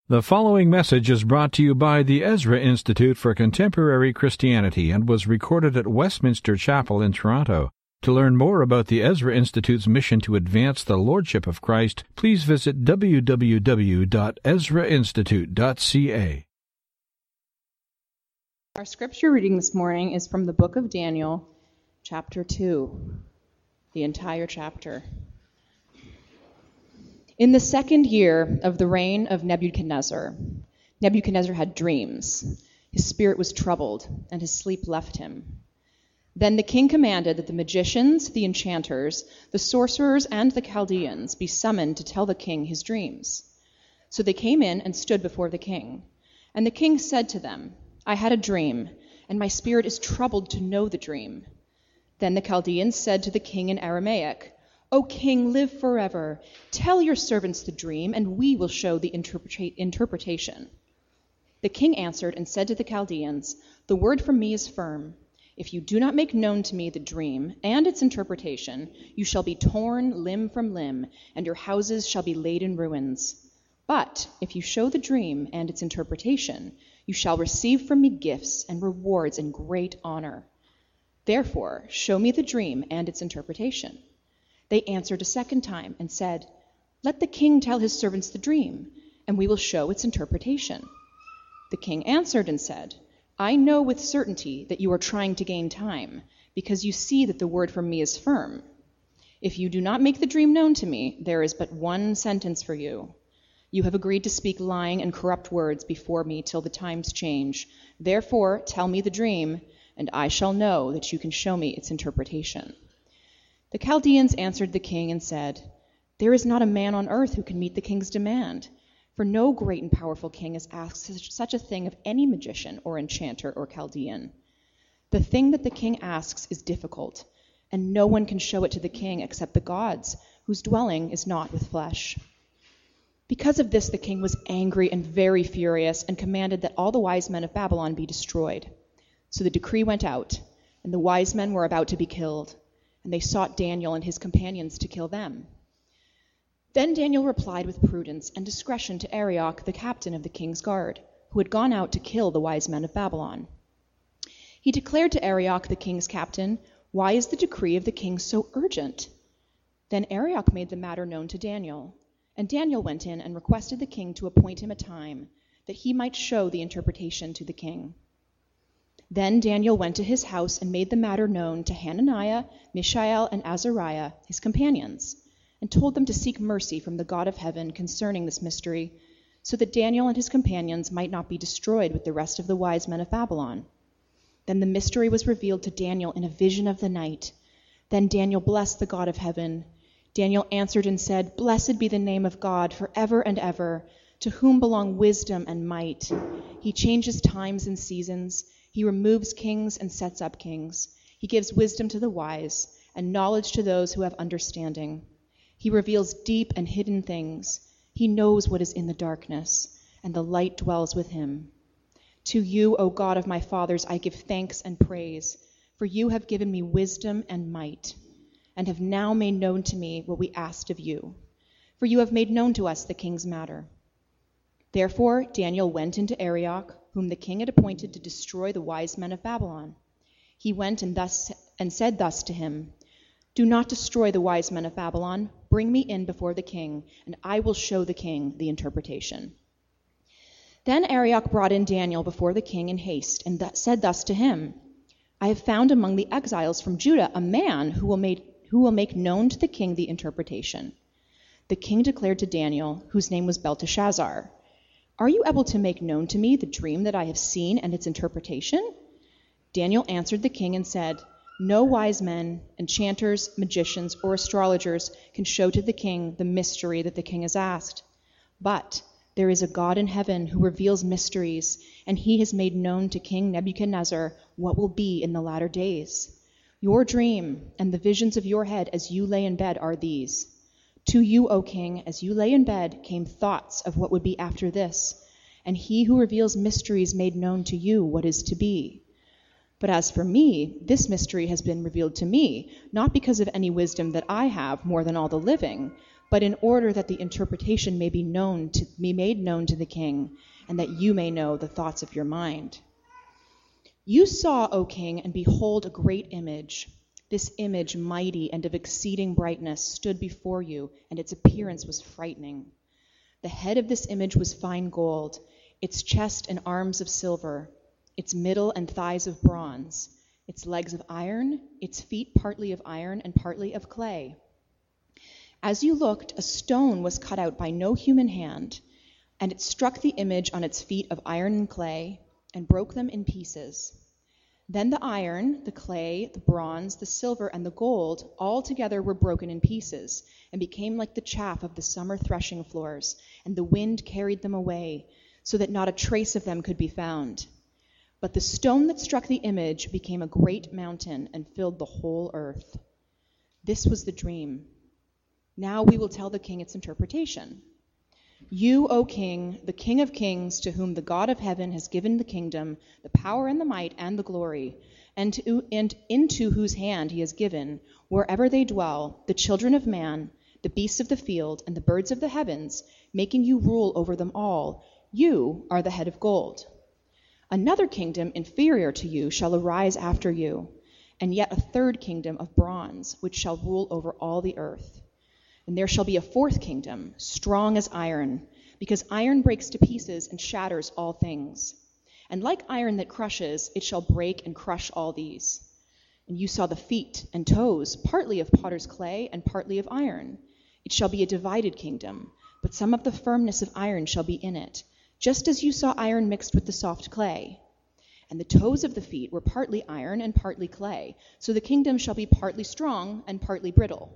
The following message is brought to you by the Ezra Institute for Contemporary Christianity and was recorded at Westminster Chapel in Toronto. To learn more about the Ezra Institute's mission to advance the Lordship of Christ, please visit www.ezrainstitute.ca. Our scripture reading this morning is from the book of Daniel, chapter 2, the entire chapter. In the second year of the reign of Nebuchadnezzar, Nebuchadnezzar had dreams. His spirit was troubled, and his sleep left him. Then the king commanded that the magicians, the enchanters, the sorcerers, and the Chaldeans be summoned to tell the king his dreams. So they came in and stood before the king. And the king said to them, I had a dream, and my spirit is troubled to know the dream. Then the Chaldeans said to the king in Aramaic, O king, live forever. Tell your servants the dream, and we will show the interpretation. The king answered and said to the Chaldeans, The word from me is firm. If you do not make known to me the dream and its interpretation, you shall be torn limb from limb, and your houses shall be laid in ruins. But if you show the dream and its interpretation, you shall receive from me gifts and rewards and great honor. Therefore, show me the dream and its interpretation. They answered a second time and said, Let the king tell his servants the dream, and we will show its interpretation. The king answered and said, I know with certainty that you are trying to gain time, because you see that the word from me is firm. If you do not make the dream known to me, there is but one sentence for you. You have agreed to speak lying and corrupt words before me till the times change. Therefore, tell me the dream, and I shall know that you can show me its interpretation. The Chaldeans answered the king and said, There is not a man on earth who can meet the king's demand, for no great and powerful king has asked such a thing of any magician or enchanter or Chaldean. The thing that the king asks is difficult, and no one can show it to the king except the gods, whose dwelling is not with flesh. Because of this the king was angry and very furious, and commanded that all the wise men of Babylon be destroyed. So the decree went out, and the wise men were about to be killed. And they sought Daniel and his companions to kill them. Then Daniel replied with prudence and discretion to Arioch, the captain of the king's guard, who had gone out to kill the wise men of Babylon. He declared to Arioch, the king's captain, Why is the decree of the king so urgent? Then Arioch made the matter known to Daniel. And Daniel went in and requested the king to appoint him a time, that he might show the interpretation to the king. Then Daniel went to his house and made the matter known to Hananiah, Mishael, and Azariah, his companions, and told them to seek mercy from the God of heaven concerning this mystery, so that Daniel and his companions might not be destroyed with the rest of the wise men of Babylon. Then the mystery was revealed to Daniel in a vision of the night. Then Daniel blessed the God of heaven. Daniel answered and said, Blessed be the name of God forever and ever, to whom belong wisdom and might. He changes times and seasons. He removes kings and sets up kings. He gives wisdom to the wise and knowledge to those who have understanding. He reveals deep and hidden things. He knows what is in the darkness, and the light dwells with him. To you, O God of my fathers, I give thanks and praise, for you have given me wisdom and might, and have now made known to me what we asked of you. For you have made known to us the king's matter. Therefore Daniel went into Arioch, whom the king had appointed to destroy the wise men of Babylon. He went and said thus to him, Do not destroy the wise men of Babylon. Bring me in before the king, and I will show the king the interpretation. Then Arioch brought in Daniel before the king in haste, and said thus to him, I have found among the exiles from Judah a man who will make known to the king the interpretation. The king declared to Daniel, whose name was Belteshazzar, Are you able to make known to me the dream that I have seen and its interpretation? Daniel answered the king and said, No wise men, enchanters, magicians, or astrologers can show to the king the mystery that the king has asked. But there is a God in heaven who reveals mysteries, and he has made known to King Nebuchadnezzar what will be in the latter days. Your dream and the visions of your head as you lay in bed are these. To you, O king, as you lay in bed, came thoughts of what would be after this, and he who reveals mysteries made known to you what is to be. But as for me, this mystery has been revealed to me, not because of any wisdom that I have more than all the living, but in order that the interpretation may be made known to the king, and that you may know the thoughts of your mind. You saw, O king, and behold, a great image. This image, mighty and of exceeding brightness, stood before you, and its appearance was frightening. The head of this image was fine gold, its chest and arms of silver, its middle and thighs of bronze, its legs of iron, its feet partly of iron and partly of clay. As you looked, a stone was cut out by no human hand, and it struck the image on its feet of iron and clay, and broke them in pieces. Then the iron, the clay, the bronze, the silver, and the gold all together were broken in pieces, and became like the chaff of the summer threshing floors, and the wind carried them away, so that not a trace of them could be found. But the stone that struck the image became a great mountain and filled the whole earth. This was the dream. Now we will tell the king its interpretation. You, O king, the King of kings, to whom the God of heaven has given the kingdom, the power and the might and the glory, and into whose hand he has given, wherever they dwell, the children of man, the beasts of the field, and the birds of the heavens, making you rule over them all, you are the head of gold. Another kingdom inferior to you shall arise after you, and yet a third kingdom of bronze, which shall rule over all the earth. And there shall be a fourth kingdom, strong as iron, because iron breaks to pieces and shatters all things. And like iron that crushes, it shall break and crush all these. And you saw the feet and toes, partly of potter's clay and partly of iron. It shall be a divided kingdom, but some of the firmness of iron shall be in it, just as you saw iron mixed with the soft clay. And the toes of the feet were partly iron and partly clay, so the kingdom shall be partly strong and partly brittle.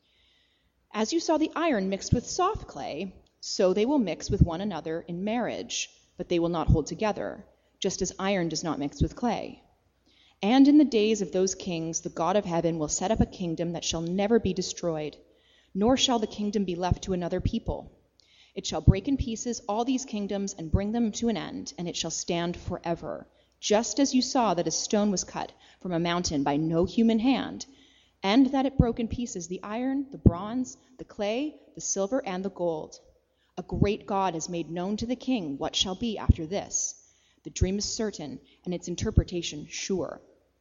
As you saw the iron mixed with soft clay, so they will mix with one another in marriage, but they will not hold together, just as iron does not mix with clay. And in the days of those kings, the God of heaven will set up a kingdom that shall never be destroyed, nor shall the kingdom be left to another people. It shall break in pieces all these kingdoms and bring them to an end, and it shall stand forever, just as you saw that a stone was cut from a mountain by no human hand, and that it broke in pieces the iron, the bronze, the clay, the silver, and the gold. A great God has made known to the king what shall be after this. The dream is certain, and its interpretation sure.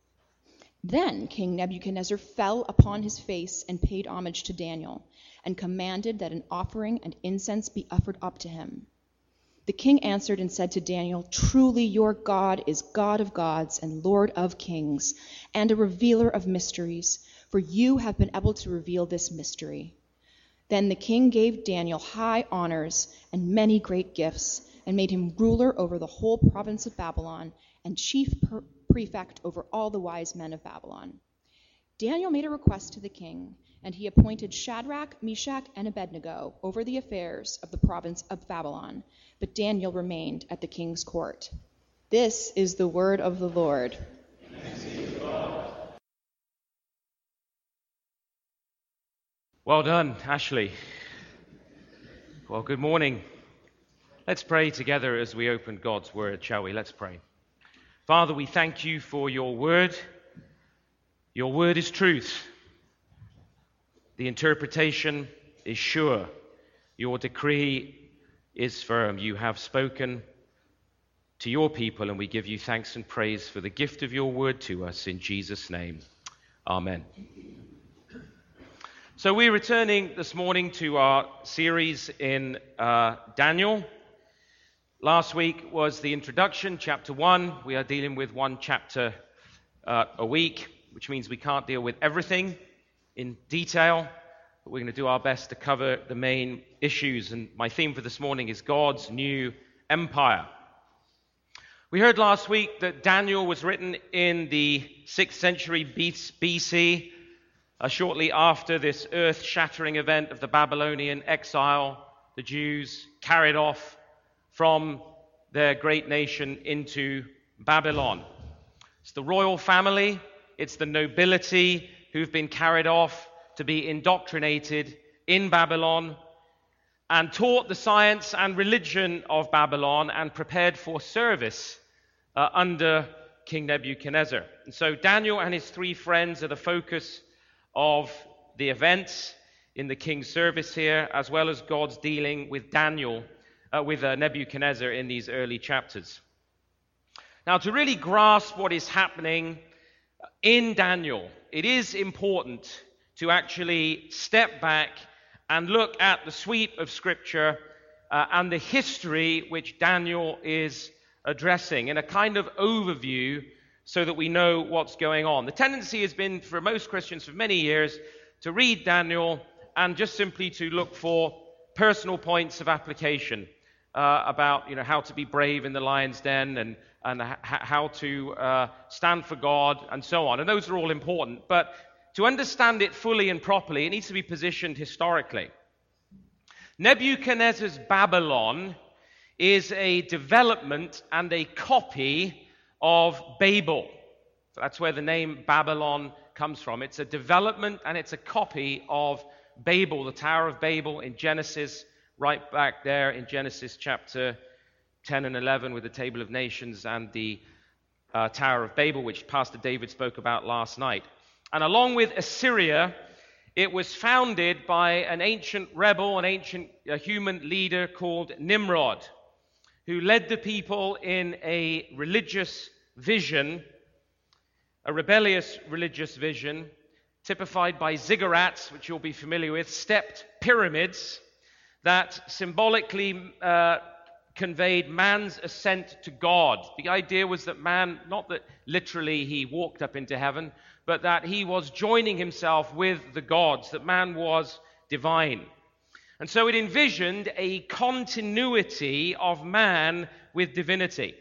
Then King Nebuchadnezzar fell upon his face and paid homage to Daniel, and commanded that an offering and incense be offered up to him. The king answered and said to Daniel, "Truly your God is God of gods and Lord of kings, and a revealer of mysteries, for you have been able to reveal this mystery." Then the king gave Daniel high honors and many great gifts, and made him ruler over the whole province of Babylon, and chief prefect over all the wise men of Babylon. Daniel made a request to the king, and he appointed Shadrach, Meshach, and Abednego over the affairs of the province of Babylon, but Daniel remained at the king's court. This is the word of the Lord. Well done, Ashley. Well, good morning. Let's pray together as we open God's word, shall we? Let's pray. Father, we thank you for your word. Your word is truth. The interpretation is sure. Your decree is firm. You have spoken to your people, and we give you thanks and praise for the gift of your word to us in Jesus' name. Amen. So we're returning this morning to our series in Daniel. Last week was the introduction, chapter 1. We are dealing with one chapter a week, which means we can't deal with everything in detail, but we're going to do our best to cover the main issues. And my theme for this morning is God's new empire. We heard last week that Daniel was written in the 6th century BC, shortly after this earth-shattering event of the Babylonian exile. The Jews carried off from their great nation into Babylon. It's the royal family, it's the nobility who've been carried off to be indoctrinated in Babylon and taught the science and religion of Babylon and prepared for service under King Nebuchadnezzar. And so Daniel and his three friends are the focus of the events in the king's service here, as well as God's dealing with Nebuchadnezzar in these early chapters. Now, to really grasp what is happening in Daniel, it is important to actually step back and look at the sweep of Scripture and the history which Daniel is addressing in a kind of overview so that we know what's going on. The tendency has been for most Christians for many years to read Daniel and just simply to look for personal points of application about how to be brave in the lion's den and how to stand for God and so on. And those are all important. But to understand it fully and properly, it needs to be positioned historically. Nebuchadnezzar's Babylon is a development and a copy of Babel. So that's where the name Babylon comes from. It's a development and it's a copy of Babel, the Tower of Babel in Genesis, right back there in Genesis chapter 10 and 11 with the Table of Nations and the Tower of Babel, which Pastor David spoke about last night. And along with Assyria, it was founded by an ancient rebel, an ancient human leader called Nimrod, who led the people in a religious vision, a rebellious religious vision, typified by ziggurats, which you'll be familiar with, stepped pyramids that symbolically conveyed man's ascent to God. The idea was that man, not that literally he walked up into heaven, but that he was joining himself with the gods, that man was divine. And so it envisioned a continuity of man with divinity.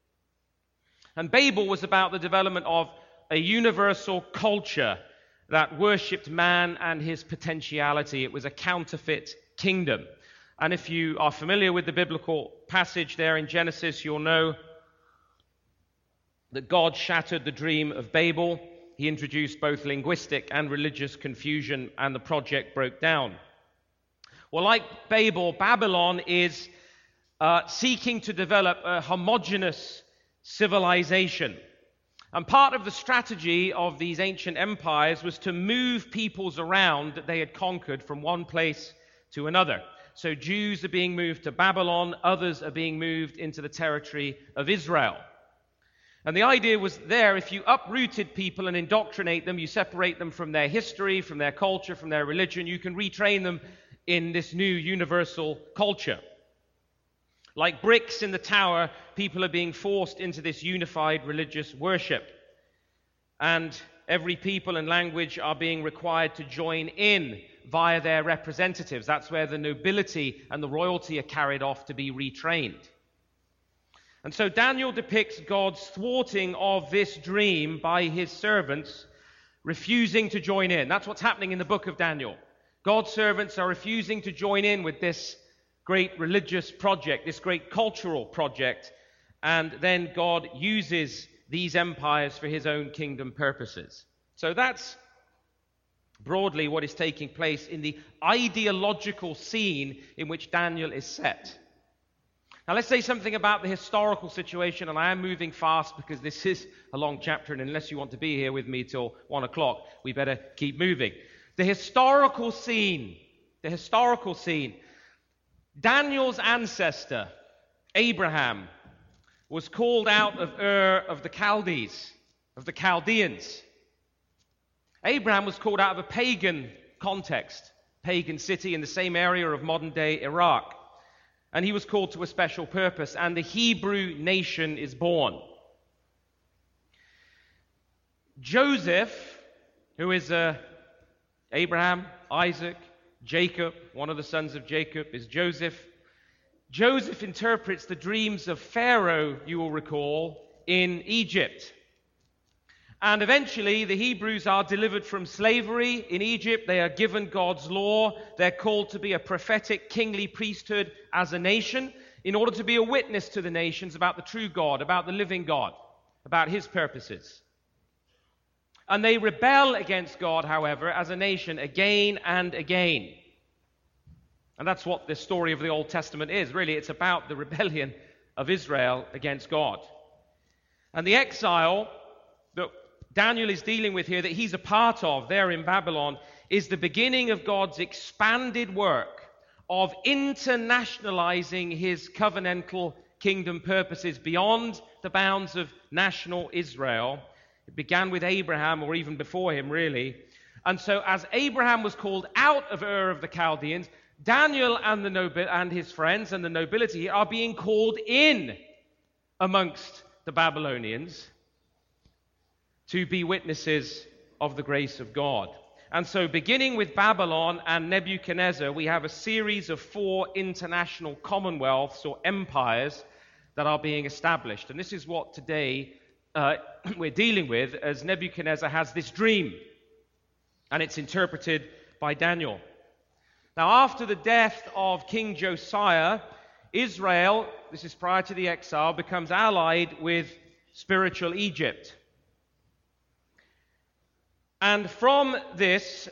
And Babel was about the development of a universal culture that worshipped man and his potentiality. It was a counterfeit kingdom. And if you are familiar with the biblical passage there in Genesis, you'll know that God shattered the dream of Babel. He introduced both linguistic and religious confusion, and the project broke down. Well, like Babel, Babylon is seeking to develop a homogeneous civilization. And part of the strategy of these ancient empires was to move peoples around that they had conquered from one place to another. So Jews are being moved to Babylon, others are being moved into the territory of Israel. And the idea was there, if you uprooted people and indoctrinate them, you separate them from their history, from their culture, from their religion, you can retrain them in this new universal culture. Like bricks in the tower, people are being forced into this unified religious worship. And every people and language are being required to join in via their representatives. That's where the nobility and the royalty are carried off to be retrained. And so Daniel depicts God's thwarting of this dream by his servants refusing to join in. That's what's happening in the book of Daniel. God's servants are refusing to join in with this great religious project, this great cultural project, and then God uses these empires for his own kingdom purposes. So that's broadly what is taking place in the ideological scene in which Daniel is set. Now let's say something about the historical situation, and I am moving fast because this is a long chapter, and unless you want to be here with me till 1 o'clock, we better keep moving. The historical scene. Daniel's ancestor, Abraham, was called out of Ur of the Chaldees, of the Chaldeans. Abraham was called out of a pagan context, pagan city in the same area of modern-day Iraq. And he was called to a special purpose, and the Hebrew nation is born. Joseph, who is Abraham, Isaac, Jacob, one of the sons of Jacob is Joseph. Joseph interprets the dreams of Pharaoh, you will recall, in Egypt. And eventually, the Hebrews are delivered from slavery in Egypt. They are given God's law. They're called to be a prophetic, kingly priesthood as a nation in order to be a witness to the nations about the true God, about the living God, about his purposes. And they rebel against God, however, as a nation again and again. And that's what the story of the Old Testament is. Really, it's about the rebellion of Israel against God. And the exile that Daniel is dealing with here, that he's a part of there in Babylon, is the beginning of God's expanded work of internationalizing his covenantal kingdom purposes beyond the bounds of national Israel. It began with Abraham, or even before him, really. And so as Abraham was called out of Ur of the Chaldeans, Daniel and his friends and the nobility are being called in amongst the Babylonians to be witnesses of the grace of God. And so beginning with Babylon and Nebuchadnezzar, we have a series of 4 international commonwealths or empires that are being established. And this is what today we're dealing with, as Nebuchadnezzar has this dream, and it's interpreted by Daniel. Now, after the death of King Josiah, Israel, this is prior to the exile, becomes allied with spiritual Egypt. And from this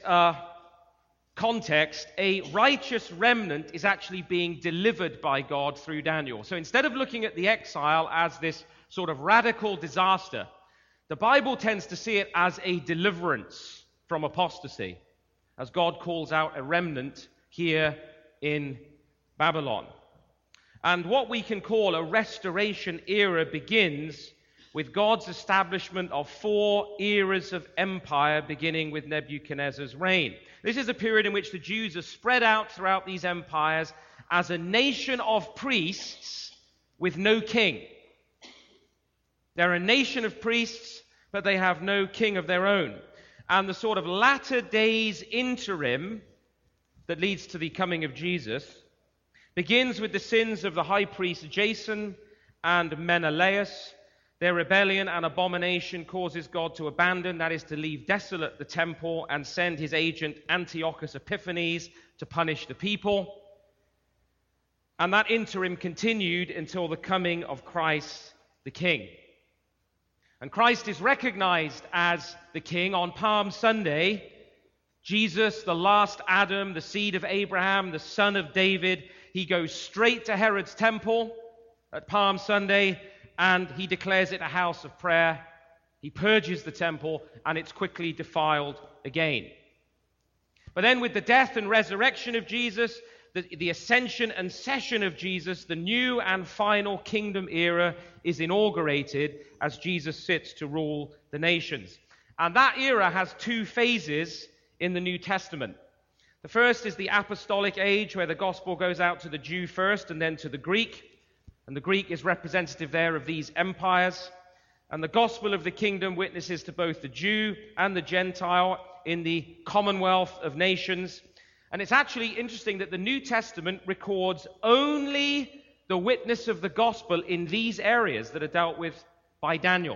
context, a righteous remnant is actually being delivered by God through Daniel. So instead of looking at the exile as this sort of radical disaster, the Bible tends to see it as a deliverance from apostasy, as God calls out a remnant here in Babylon. And what we can call a restoration era begins with God's establishment of 4 eras of empire, beginning with Nebuchadnezzar's reign. This is a period in which the Jews are spread out throughout these empires as a nation of priests with no king. They're a nation of priests, but they have no king of their own. And the sort of latter days interim that leads to the coming of Jesus begins with the sins of the high priest Jason and Menelaus. Their rebellion and abomination causes God to abandon, that is, to leave desolate the temple, and send his agent Antiochus Epiphanes to punish the people. And that interim continued until the coming of Christ the King. And Christ is recognized as the King on Palm Sunday. Jesus, the last Adam, the seed of Abraham, the son of David, he goes straight to Herod's temple at Palm Sunday, and he declares it a house of prayer. He purges the temple, and it's quickly defiled again. But then with the death and resurrection of Jesus, the ascension and session of Jesus, the new and final kingdom era is inaugurated as Jesus sits to rule the nations. And that era has 2 phases in the New Testament. The first is the apostolic age, where the gospel goes out to the Jew first and then to the Greek. And the Greek is representative there of these empires. And the gospel of the kingdom witnesses to both the Jew and the Gentile in the commonwealth of nations. And it's actually interesting that the New Testament records only the witness of the gospel in these areas that are dealt with by Daniel.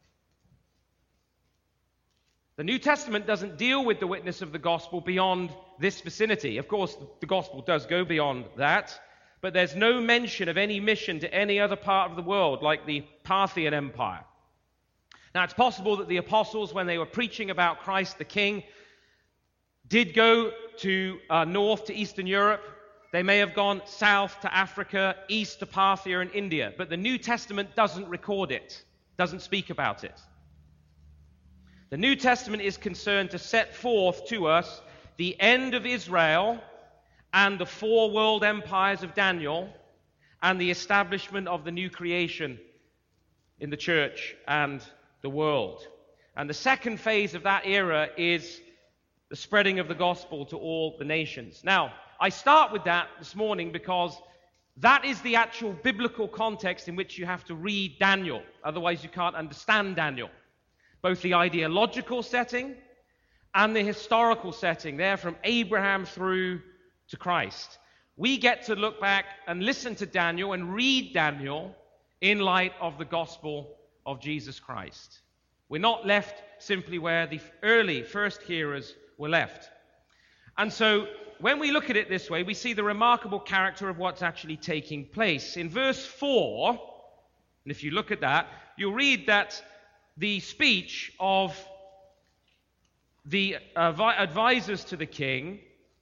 The New Testament doesn't deal with the witness of the gospel beyond this vicinity. Of course, the gospel does go beyond that. But there's no mention of any mission to any other part of the world, like the Parthian Empire. Now, it's possible that the apostles, when they were preaching about Christ the King, did go to north to Eastern Europe. They may have gone south to Africa, east to Parthia and India. But the New Testament doesn't record it, doesn't speak about it. The New Testament is concerned to set forth to us the end of Israel and the 4 world empires of Daniel, and the establishment of the new creation in the church and the world. And the second phase of that era is the spreading of the gospel to all the nations. Now, I start with that this morning because that is the actual biblical context in which you have to read Daniel. Otherwise, you can't understand Daniel. Both the ideological setting and the historical setting, there from Abraham through to Christ. We get to look back and listen to Daniel and read Daniel in light of the gospel of Jesus Christ. We're not left simply where the early first hearers were left. And so when we look at it this way, we see the remarkable character of what's actually taking place. In verse 4, and if you look at that, you'll read that the speech of the advisors to the king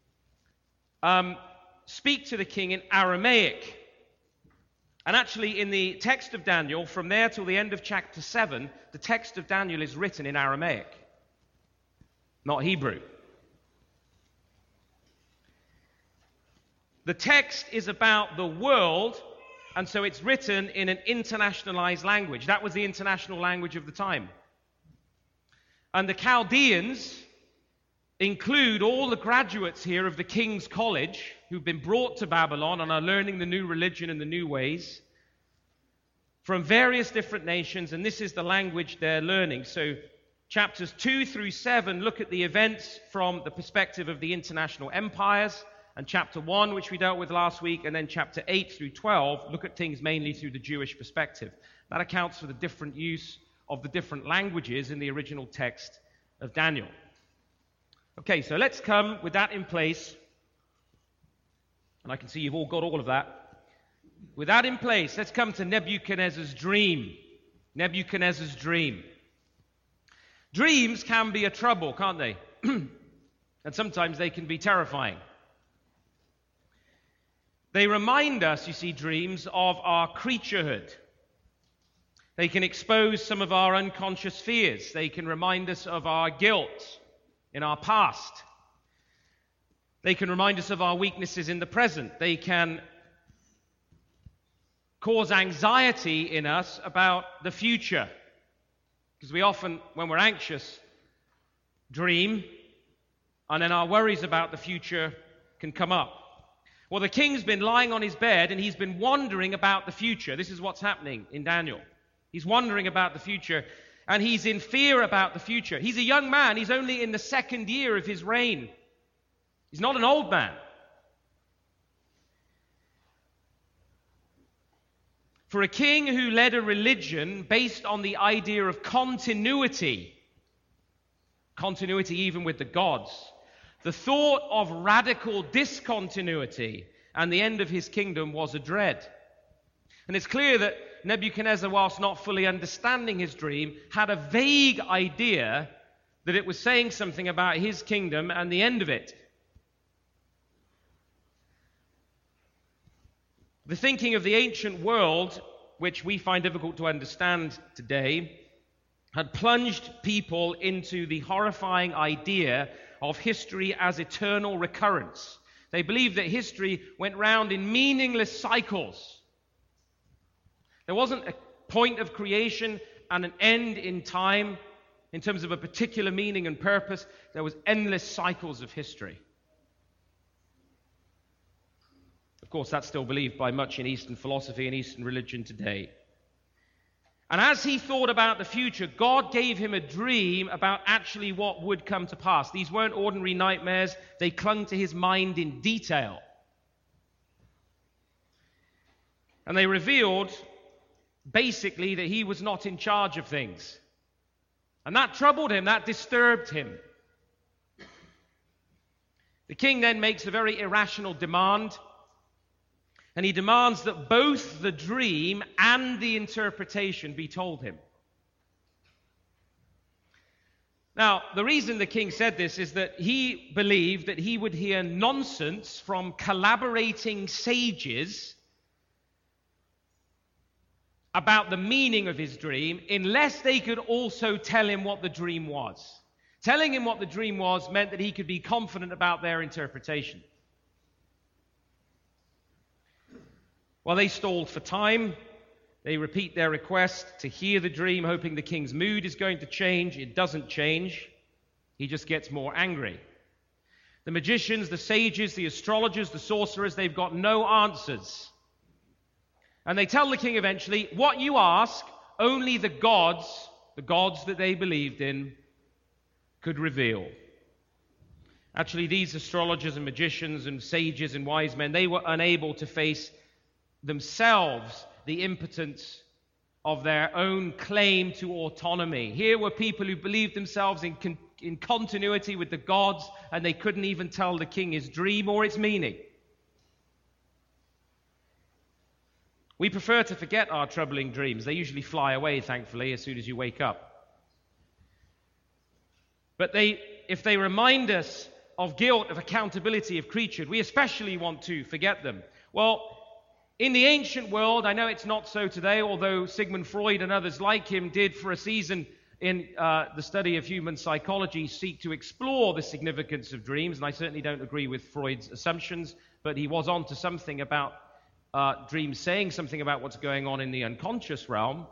speak to the king in Aramaic. And actually, in the text of Daniel, from there till the end of chapter 7, the text of Daniel is written in Aramaic, not Hebrew. The text is about the world, and so it's written in an internationalized language. That was the international language of the time. And the Chaldeans include all the graduates here of the King's College who've been brought to Babylon and are learning the new religion and the new ways from various different nations, and this is the language they're learning. So chapters 2 through 7 look at the events from the perspective of the international empires, and chapter 1, which we dealt with last week, and then chapter 8 through 12 look at things mainly through the Jewish perspective. That accounts for the different use of the different languages in the original text of Daniel. Okay, so let's come with that in place, and I can see you've all got all of that. With that in place, let's come to Nebuchadnezzar's dream. Nebuchadnezzar's dream. Dreams can be a trouble, can't they? And sometimes they can be terrifying. They remind us, you see, dreams, of our creaturehood. They can expose some of our unconscious fears. They can remind us of our guilt in our past. They can remind us of our weaknesses in the present. They can cause anxiety in us about the future. Because we often, when we're anxious, dream, and then our worries about the future can come up. Well, the king's been lying on his bed, and he's been wondering about the future. This is what's happening in Daniel. He's wondering about the future, and he's in fear about the future. He's a young man. He's only in the 2nd year of his reign. He's not an old man. For a king who led a religion based on the idea of continuity even with the gods, the thought of radical discontinuity and the end of his kingdom was a dread. And it's clear that Nebuchadnezzar, whilst not fully understanding his dream, had a vague idea that it was saying something about his kingdom and the end of it. The thinking of the ancient world, which we find difficult to understand today, had plunged people into the horrifying idea of history as eternal recurrence. They believed that history went round in meaningless cycles. There wasn't a point of creation and an end in time in terms of a particular meaning and purpose. There was endless cycles of history. Of course, that's still believed by much in Eastern philosophy and Eastern religion today. And as he thought about the future, God gave him a dream about actually what would come to pass. These weren't ordinary nightmares. They clung to his mind in detail. And they revealed, basically, that he was not in charge of things. And that troubled him, that disturbed him. The king then makes a very irrational demand. And he demands that both the dream and the interpretation be told him. Now, the reason the king said this is that he believed that he would hear nonsense from collaborating sages about the meaning of his dream unless they could also tell him what the dream was. Telling him what the dream was meant that he could be confident about their interpretation. Well, they stalled for time. They repeat their request to hear the dream, hoping the king's mood is going to change. It doesn't change. He just gets more angry. The magicians, the sages, the astrologers, the sorcerers, they've got no answers. And they tell the king eventually, what you ask, only the gods that they believed in, could reveal. Actually, these astrologers and magicians and sages and wise men, they were unable to face themselves the impotence of their own claim to autonomy. Here were people who believed themselves in continuity with the gods, and they couldn't even tell the king his dream or its meaning. We prefer to forget our troubling dreams. They usually fly away, thankfully, as soon as you wake up. But if they remind us of guilt, of accountability, of creaturehood, we especially want to forget them. Well, in the ancient world, I know it's not so today, although Sigmund Freud and others like him did for a season in the study of human psychology seek to explore the significance of dreams, and I certainly don't agree with Freud's assumptions, but he was on to something about dreams, saying something about what's going on in the unconscious realm.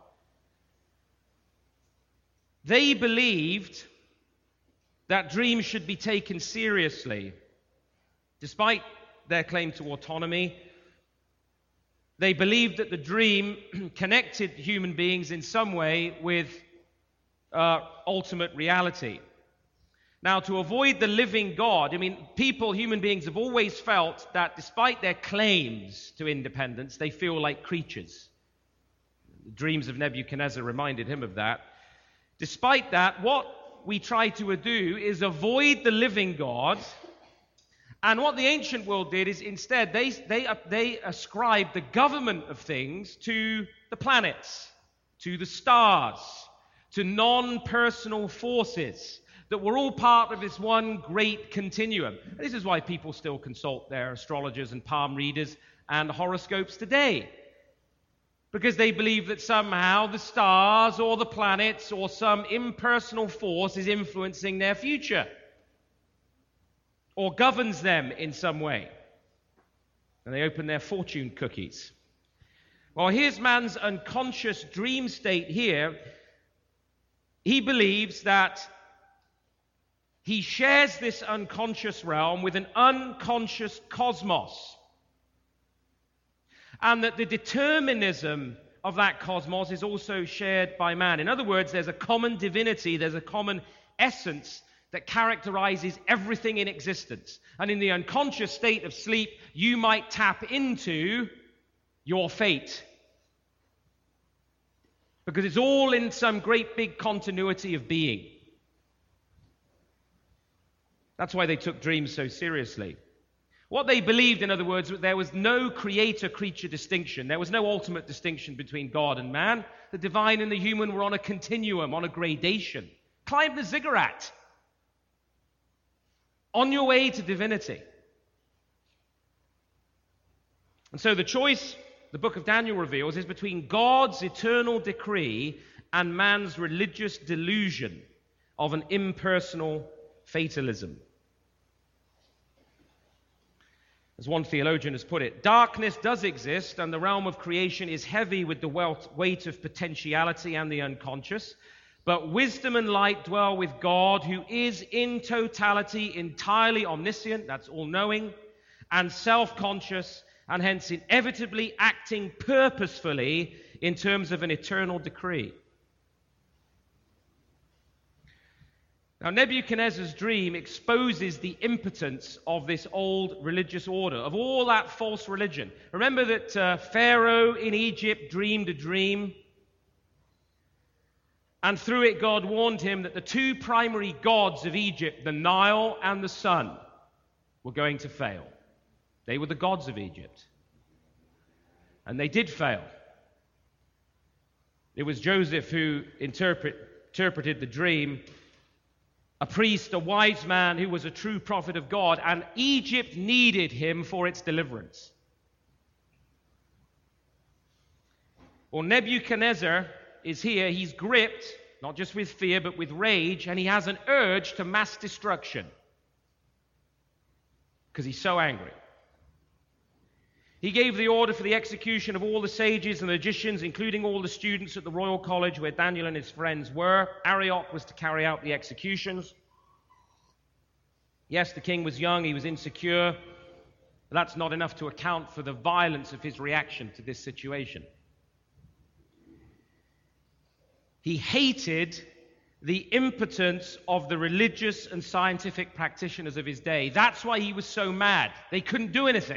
They believed that dreams should be taken seriously. Despite their claim to autonomy, they believed that the dream connected human beings in some way with ultimate reality. Now, to avoid the living God, human beings have always felt that despite their claims to independence, they feel like creatures. The dreams of Nebuchadnezzar reminded him of that. Despite that, what we try to do is avoid the living God. And what the ancient world did is instead they ascribed the government of things to the planets, to the stars, to non-personal forces that were all part of this one great continuum. And this is why people still consult their astrologers and palm readers and horoscopes today. Because they believe that somehow the stars or the planets or some impersonal force is influencing their future or governs them in some way. And they open their fortune cookies. Well, here's man's unconscious dream state here. He believes that he shares this unconscious realm with an unconscious cosmos, and that the determinism of that cosmos is also shared by man. In other words, there's a common divinity, there's a common essence that characterizes everything in existence. And in the unconscious state of sleep, you might tap into your fate, because it's all in some great big continuity of being. That's why they took dreams so seriously. What they believed, in other words, there was no creator-creature distinction. There was no ultimate distinction between God and man. The divine and the human were on a continuum, on a gradation. Climb the ziggurat on your way to divinity. And so the choice, the book of Daniel reveals, is between God's eternal decree and man's religious delusion of an impersonal fatalism. As one theologian has put it, darkness does exist, and the realm of creation is heavy with the weight of potentiality and the unconscious. But wisdom and light dwell with God, who is in totality entirely omniscient, that's all-knowing, and self-conscious, and hence inevitably acting purposefully in terms of an eternal decree. Now, Nebuchadnezzar's dream exposes the impotence of this old religious order, of all that false religion. Remember that Pharaoh in Egypt dreamed a dream, and through it God warned him that the two primary gods of Egypt, the Nile and the sun, were going to fail. They were the gods of Egypt. And they did fail. It was Joseph who interpreted the dream, a priest, a wise man who was a true prophet of God, and Egypt needed him for its deliverance. Well, Nebuchadnezzar is here. He's gripped, not just with fear, but with rage, and he has an urge to mass destruction because he's so angry. He gave the order for the execution of all the sages and magicians, including all the students at the Royal College where Daniel and his friends were. Arioch was to carry out the executions. Yes, the king was young, he was insecure, but that's not enough to account for the violence of his reaction to this situation. He hated the impotence of the religious and scientific practitioners of his day. That's why he was so mad. They couldn't do anything.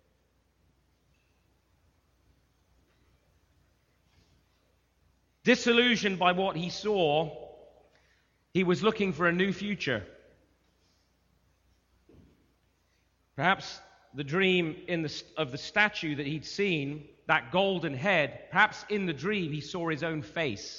Disillusioned by what he saw, he was looking for a new future. Perhaps the dream of the statue that he'd seen, that golden head, perhaps in the dream he saw his own face.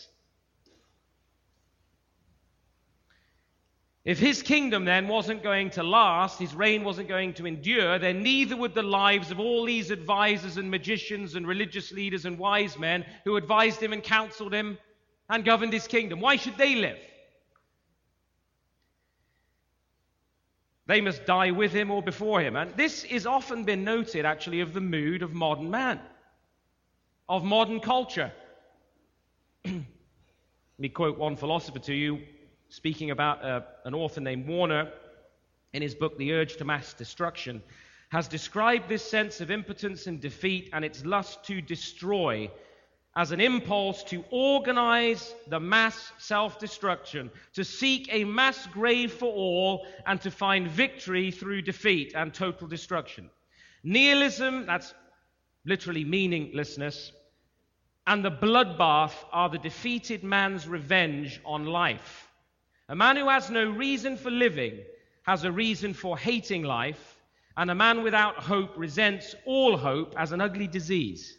If his kingdom then wasn't going to last, his reign wasn't going to endure, then neither would the lives of all these advisors and magicians and religious leaders and wise men who advised him and counseled him and governed his kingdom. Why should they live? They must die with him or before him. And this is often been noted, actually, of the mood of modern man, of modern culture. Let me quote one philosopher to you, speaking about an author named Warner, in his book, The Urge to Mass Destruction, has described this sense of impotence and defeat and its lust to destroy as an impulse to organize the mass self-destruction, to seek a mass grave for all, and to find victory through defeat and total destruction. Nihilism, that's literally meaninglessness, and the bloodbath are the defeated man's revenge on life. A man who has no reason for living has a reason for hating life, and a man without hope resents all hope as an ugly disease.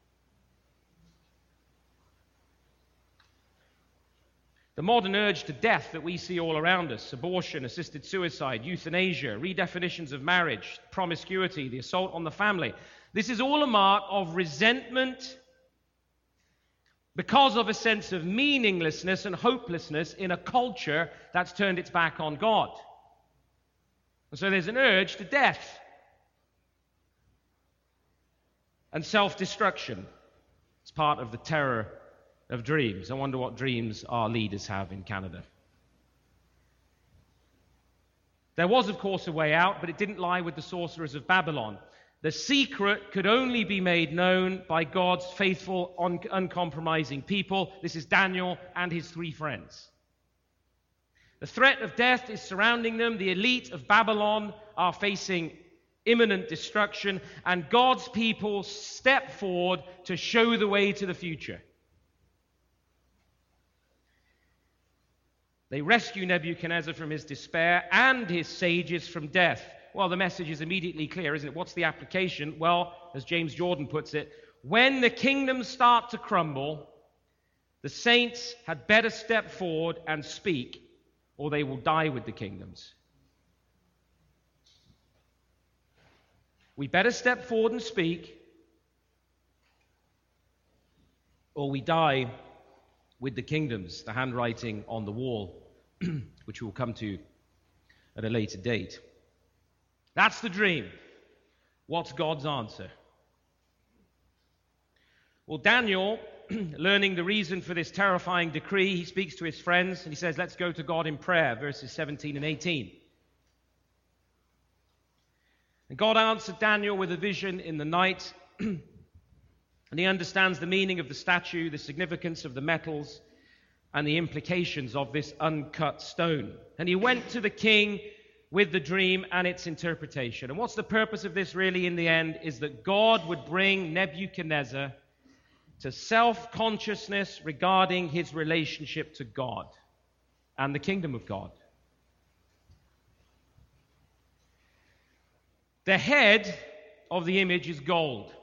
The modern urge to death that we see all around us, abortion, assisted suicide, euthanasia, redefinitions of marriage, promiscuity, the assault on the family, this is all a mark of resentment because of a sense of meaninglessness and hopelessness in a culture that's turned its back on God. And so there's an urge to death and self-destruction. It's part of the terror of dreams. I wonder what dreams our leaders have in Canada. There was, of course, a way out, but it didn't lie with the sorcerers of Babylon. The secret could only be made known by God's faithful, uncompromising people. This is Daniel and his 3 friends. The threat of death is surrounding them. The elite of Babylon are facing imminent destruction, and God's people step forward to show the way to the future. They rescue Nebuchadnezzar from his despair and his sages from death. Well, the message is immediately clear, isn't it? What's the application? Well, as James Jordan puts it, when the kingdoms start to crumble, the saints had better step forward and speak, or they will die with the kingdoms. We better step forward and speak, or we die with the kingdoms, the handwriting on the wall, which we'll come to at a later date. That's the dream. What's God's answer? Well, Daniel, learning the reason for this terrifying decree, he speaks to his friends and he says, let's go to God in prayer, verses 17 and 18. And God answered Daniel with a vision in the night, and he understands the meaning of the statue, the significance of the metals, and the implications of this uncut stone. And he went to the king with the dream and its interpretation. And what's the purpose of this really in the end is that God would bring Nebuchadnezzar to self-consciousness regarding his relationship to God and the kingdom of God. The head of the image is gold.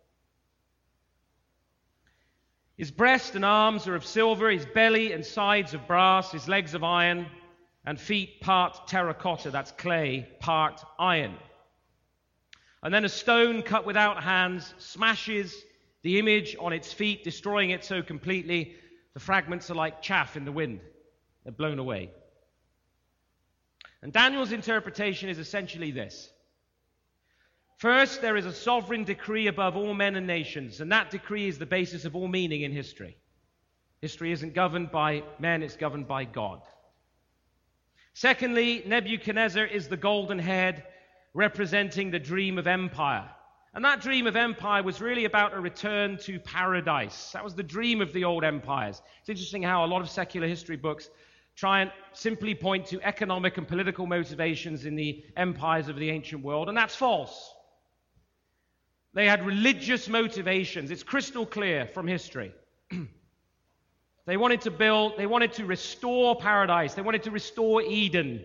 His breast and arms are of silver, his belly and sides of brass, his legs of iron, and feet part terracotta, that's clay, part iron. And then a stone cut without hands smashes the image on its feet, destroying it so completely, the fragments are like chaff in the wind. They're blown away. And Daniel's interpretation is essentially this. First, there is a sovereign decree above all men and nations, and that decree is the basis of all meaning in history. History isn't governed by men, it's governed by God. Secondly, Nebuchadnezzar is the golden head representing the dream of empire. And that dream of empire was really about a return to paradise. That was the dream of the old empires. It's interesting how a lot of secular history books try and simply point to economic and political motivations in the empires of the ancient world, and that's false. They had religious motivations. It's crystal clear from history. They wanted to restore paradise. They wanted to restore Eden.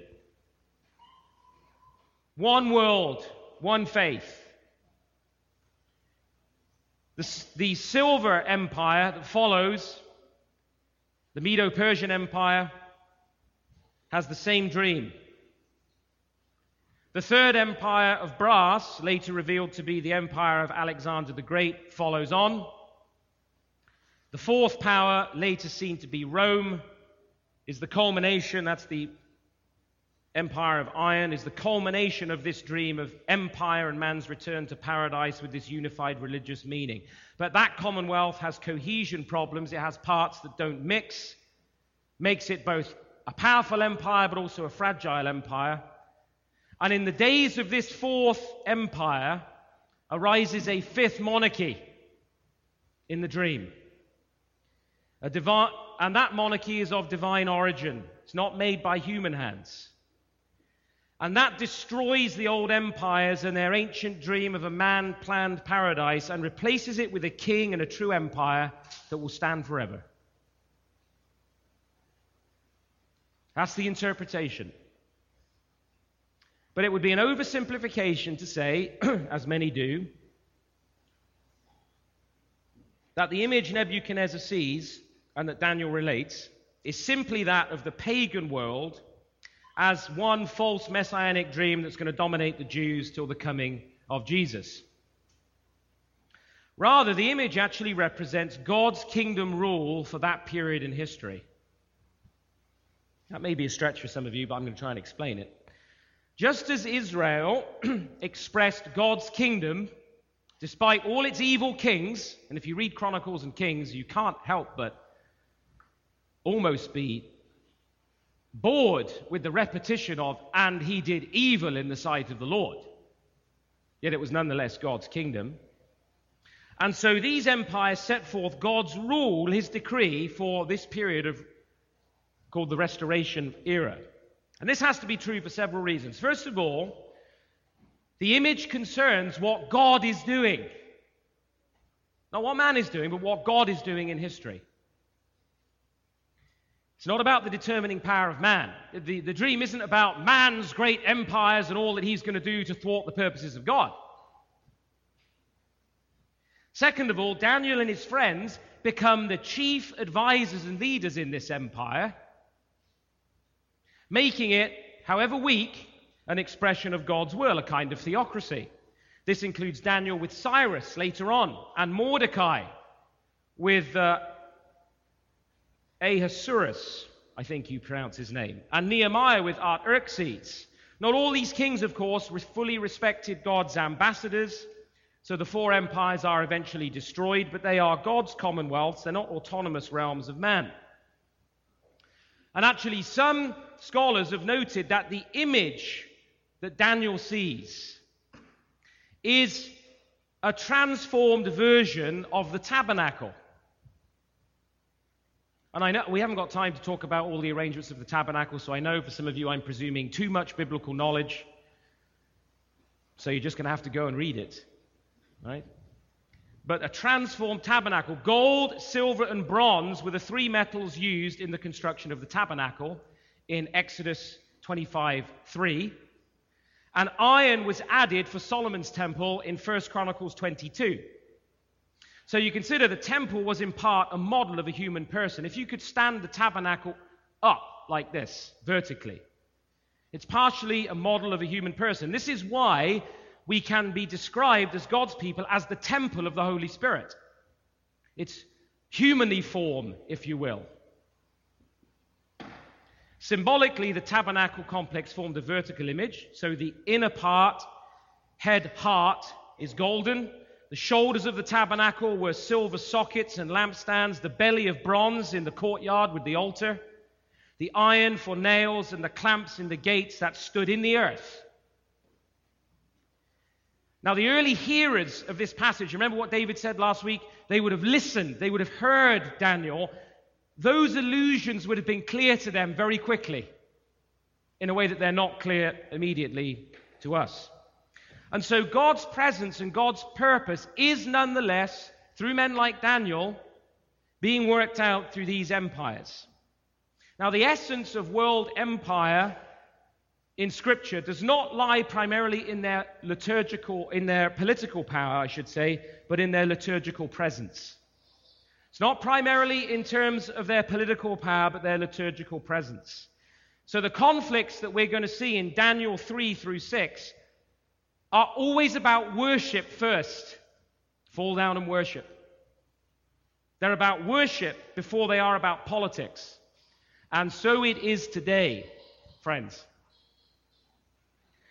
One world, one faith. The Silver Empire that follows, the Medo-Persian Empire, has the same dream. The Third Empire of brass, later revealed to be the empire of Alexander the Great, follows on. The fourth power, later seen to be Rome, is the culmination. That's the empire of iron, is the culmination of this dream of empire and man's return to paradise with this unified religious meaning. But that commonwealth has cohesion problems. It has parts that don't mix, makes it both a powerful empire but also a fragile empire. And in the days of this fourth empire arises a fifth monarchy in the dream. And that monarchy is of divine origin. It's not made by human hands. And that destroys the old empires and their ancient dream of a man-planned paradise and replaces it with a king and a true empire that will stand forever. That's the interpretation. But it would be an oversimplification to say, as many do, that the image Nebuchadnezzar sees and that Daniel relates is simply that of the pagan world as one false messianic dream that's going to dominate the Jews till the coming of Jesus. Rather, the image actually represents God's kingdom rule for that period in history. That may be a stretch for some of you, but I'm going to try and explain it. Just as Israel expressed God's kingdom despite all its evil kings, and if you read Chronicles and Kings, you can't help but almost be bored with the repetition of, and he did evil in the sight of the Lord. Yet it was nonetheless God's kingdom. And so these empires set forth God's rule, his decree for this period called the Restoration era. And this has to be true for several reasons. First of all, the image concerns what God is doing. Not what man is doing, but what God is doing in history. It's not about the determining power of man. The dream isn't about man's great empires and all that he's going to do to thwart the purposes of God. Second of all, Daniel and his friends become the chief advisors and leaders in this empire, making it, however weak, an expression of God's will, a kind of theocracy. This includes Daniel with Cyrus later on, and Mordecai with Ahasuerus, I think you pronounce his name, and Nehemiah with Artaxerxes. Not all these kings, of course, fully respected God's ambassadors, so the four empires are eventually destroyed, but they are God's commonwealths. They're not autonomous realms of man. And actually, some scholars have noted that the image that Daniel sees is a transformed version of the tabernacle. And I know we haven't got time to talk about all the arrangements of the tabernacle, so I know for some of you I'm presuming too much biblical knowledge. So you're just going to have to go and read it, right? But a transformed tabernacle, gold, silver, and bronze were the three metals used in the construction of the tabernacle in Exodus 25:3. And iron was added for Solomon's temple in 1 Chronicles 22. So you consider the temple was in part a model of a human person. If you could stand the tabernacle up like this, vertically, it's partially a model of a human person. This is why we can be described as God's people as the temple of the Holy Spirit. It's humanly form, if you will. Symbolically, the tabernacle complex formed a vertical image. So the inner part, head, heart, is golden. The shoulders of the tabernacle were silver sockets and lampstands, the belly of bronze in the courtyard with the altar, the iron for nails and the clamps in the gates that stood in the earth. Now, the early hearers of this passage, remember what David said last week? They would have listened, they would have heard Daniel. Those allusions would have been clear to them very quickly in a way that they're not clear immediately to us. And so God's presence and God's purpose is nonetheless, through men like Daniel, being worked out through these empires. Now, the essence of world empire in Scripture does not lie primarily in their political power, I should say, but in their liturgical presence. It's not primarily in terms of their political power, but their liturgical presence. So the conflicts that we're going to see in Daniel 3 through 6 are always about worship first. Fall down and worship. They're about worship before they are about politics. And so it is today, friends.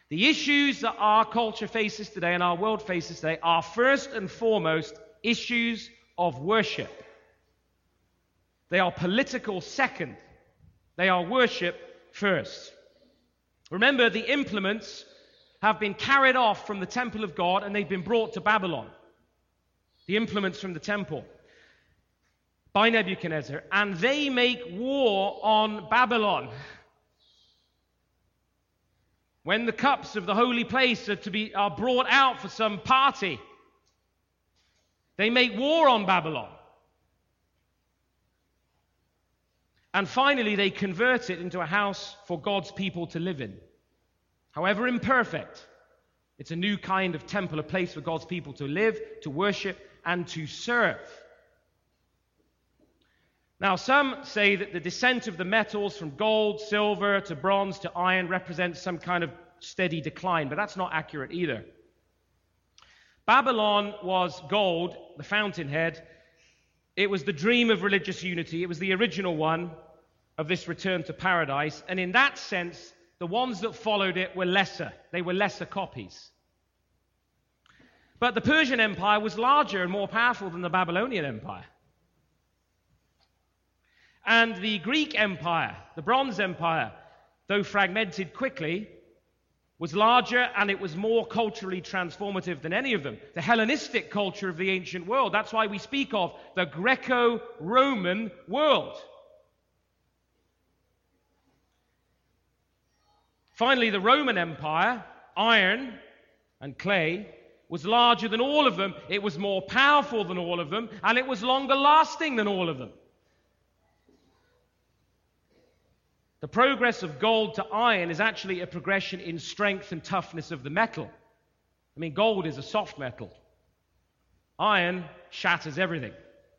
The issues that our culture faces today and our world faces today are first and foremost issues of worship. They are political second. They are worship first. Remember, the implements have been carried off from the temple of God and they've been brought to Babylon. The implements from the temple by Nebuchadnezzar, and they make war on Babylon. When the cups of the holy place are brought out for some party, they make war on Babylon. And finally, they convert it into a house for God's people to live in. However imperfect, it's a new kind of temple, a place for God's people to live, to worship, and to serve. Now, some say that the descent of the metals from gold, silver, to bronze, to iron represents some kind of steady decline, but that's not accurate either. Babylon was gold, the fountainhead. It was the dream of religious unity. It was the original one of this return to paradise. And in that sense, the ones that followed it were lesser. They were lesser copies. But the Persian Empire was larger and more powerful than the Babylonian Empire. And the Greek Empire, the Bronze Empire, though fragmented quickly, was larger and it was more culturally transformative than any of them. The Hellenistic culture of the ancient world. That's why we speak of the Greco-Roman world. Finally, the Roman Empire, iron and clay, was larger than all of them. It was more powerful than all of them, and it was longer lasting than all of them. The progress of gold to iron is actually a progression in strength and toughness of the metal. I mean, gold is a soft metal. Iron shatters everything.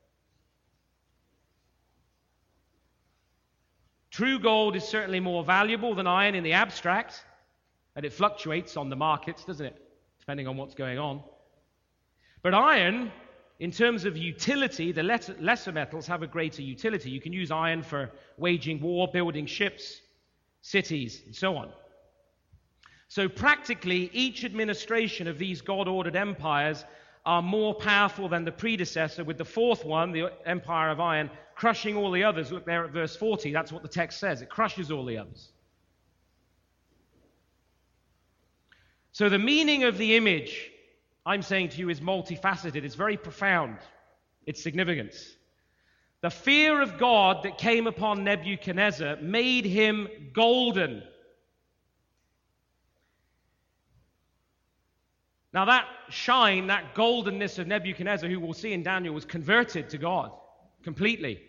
True gold is certainly more valuable than iron in the abstract, and it fluctuates on the markets, doesn't it? Depending on what's going on. But iron, in terms of utility, the lesser metals have a greater utility. You can use iron for waging war, building ships, cities, and so on. So practically, each administration of these God-ordered empires are more powerful than the predecessor, with the fourth one, the Empire of Iron, crushing all the others. Look there at verse 40. That's what the text says. It crushes all the others. So the meaning of the image, I'm saying to you, is multifaceted. It's very profound, its significance. The fear of God that came upon Nebuchadnezzar made him golden. Now that shine, that goldenness of Nebuchadnezzar, who we'll see in Daniel, was converted to God completely.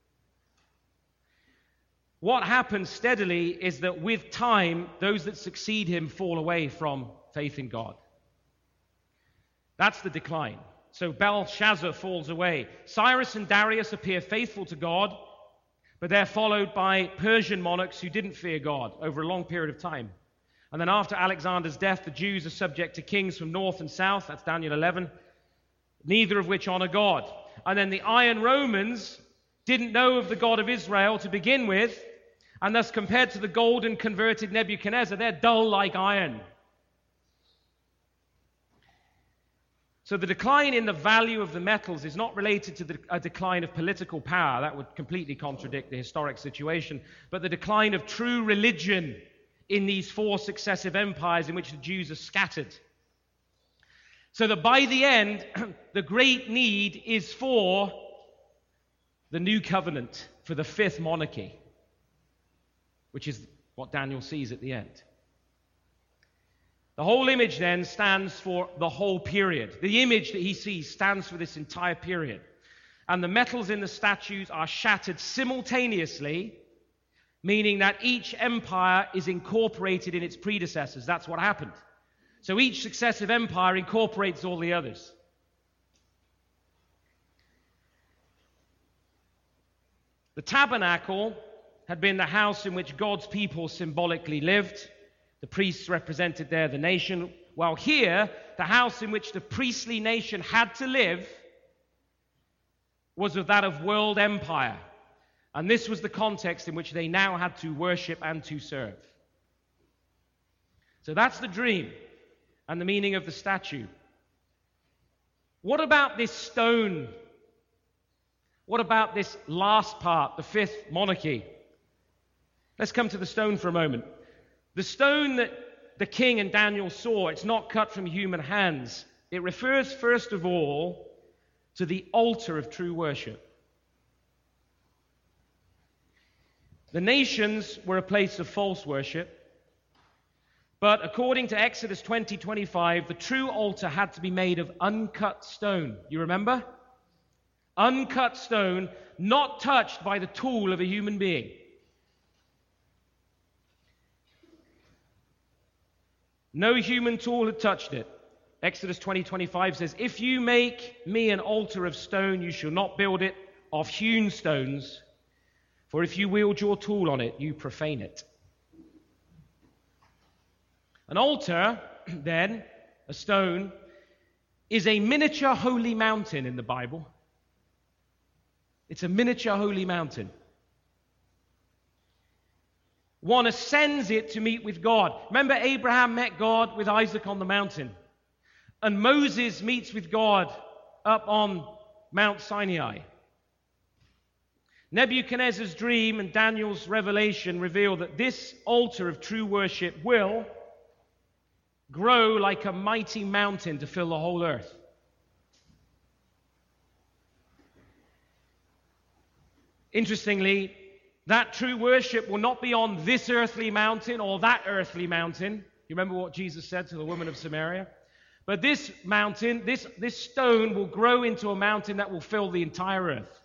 What happens steadily is that with time, those that succeed him fall away from faith in God. That's the decline. So Belshazzar falls away. Cyrus and Darius appear faithful to God, but they're followed by Persian monarchs who didn't fear God over a long period of time. And then after Alexander's death, the Jews are subject to kings from north and south. That's Daniel 11. Neither of which honor God. And then the Iron Romans didn't know of the God of Israel to begin with, and thus compared to the golden converted Nebuchadnezzar, they're dull like iron. So the decline in the value of the metals is not related to a decline of political power. That would completely contradict the historic situation. But the decline of true religion in these four successive empires in which the Jews are scattered. So that by the end, the great need is for the new covenant, for the fifth monarchy, which is what Daniel sees at the end. The whole image then stands for the whole period. The image that he sees stands for this entire period. And the metals in the statues are shattered simultaneously, meaning that each empire is incorporated in its predecessors. That's what happened. So each successive empire incorporates all the others. The tabernacle had been the house in which God's people symbolically lived. The priests represented there the nation, while here, the house in which the priestly nation had to live was of that of world empire. And this was the context in which they now had to worship and to serve. So that's the dream and the meaning of the statue. What about this stone? What about this last part, the fifth monarchy? Let's come to the stone for a moment. The stone that the king and Daniel saw, it's not cut from human hands. It refers, first of all, to the altar of true worship. The nations were a place of false worship, but according to Exodus 20:25, the true altar had to be made of uncut stone. You remember? Uncut stone, not touched by the tool of a human being. No human tool had touched it. Exodus 20:25 says, "If you make me an altar of stone, you shall not build it of hewn stones, for if you wield your tool on it, you profane it." An altar, then, a stone, is a miniature holy mountain in the Bible. It's a miniature holy mountain. One ascends it to meet with God. Remember, Abraham met God with Isaac on the mountain. And Moses meets with God up on Mount Sinai. Nebuchadnezzar's dream and Daniel's revelation reveal that this altar of true worship will grow like a mighty mountain to fill the whole earth. Interestingly, that true worship will not be on this earthly mountain or that earthly mountain. You remember what Jesus said to the woman of Samaria? But this mountain, this stone will grow into a mountain that will fill the entire earth.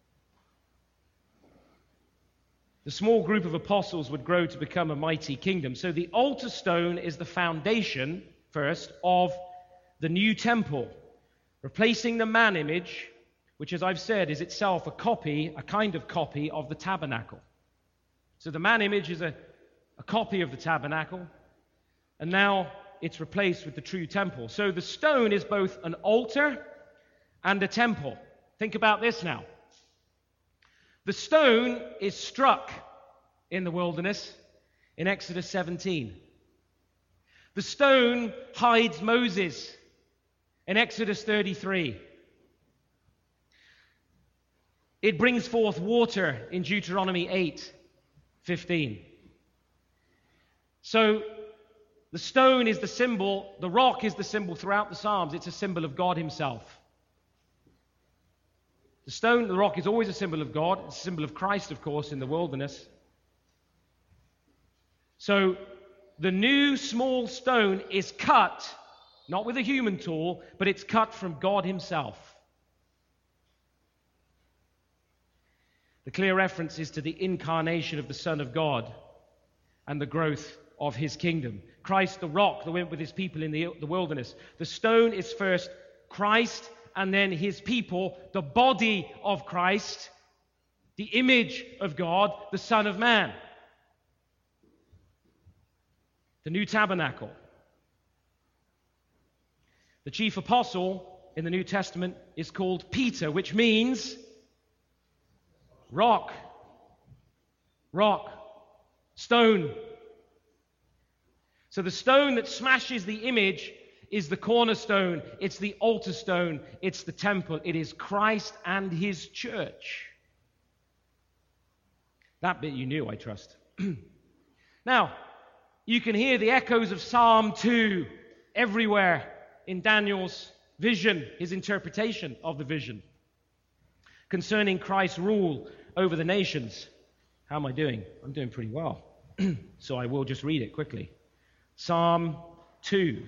The small group of apostles would grow to become a mighty kingdom. So the altar stone is the foundation, first, of the new temple, replacing the man image, which, as I've said, is itself a kind of copy of the tabernacle. So the man image is a copy of the tabernacle, and now it's replaced with the true temple. So the stone is both an altar and a temple. Think about this now. The stone is struck in the wilderness in Exodus 17. The stone hides Moses in Exodus 33. It brings forth water in Deuteronomy 8:15. So the stone is the symbol, the rock is the symbol throughout the Psalms. It's a symbol of God himself. The stone, the rock is always a symbol of God. It's a symbol of Christ, of course, in the wilderness. So the new small stone is cut, not with a human tool, but it's cut from God himself. The clear reference is to the incarnation of the Son of God and the growth of his kingdom. Christ, the rock that went with his people in the wilderness. The stone is first Christ and then his people, the body of Christ, the image of God, the Son of Man. The new tabernacle. The chief apostle in the New Testament is called Peter, which means rock, stone. So the stone that smashes the image is the cornerstone, it's the altar stone, it's the temple, it is Christ and his church. That bit you knew, I trust. Now, you can hear the echoes of Psalm 2 everywhere in Daniel's vision, his interpretation of the vision concerning Christ's rule over the nations. How am I doing? I'm doing pretty well. So I will just read it quickly. Psalm 2.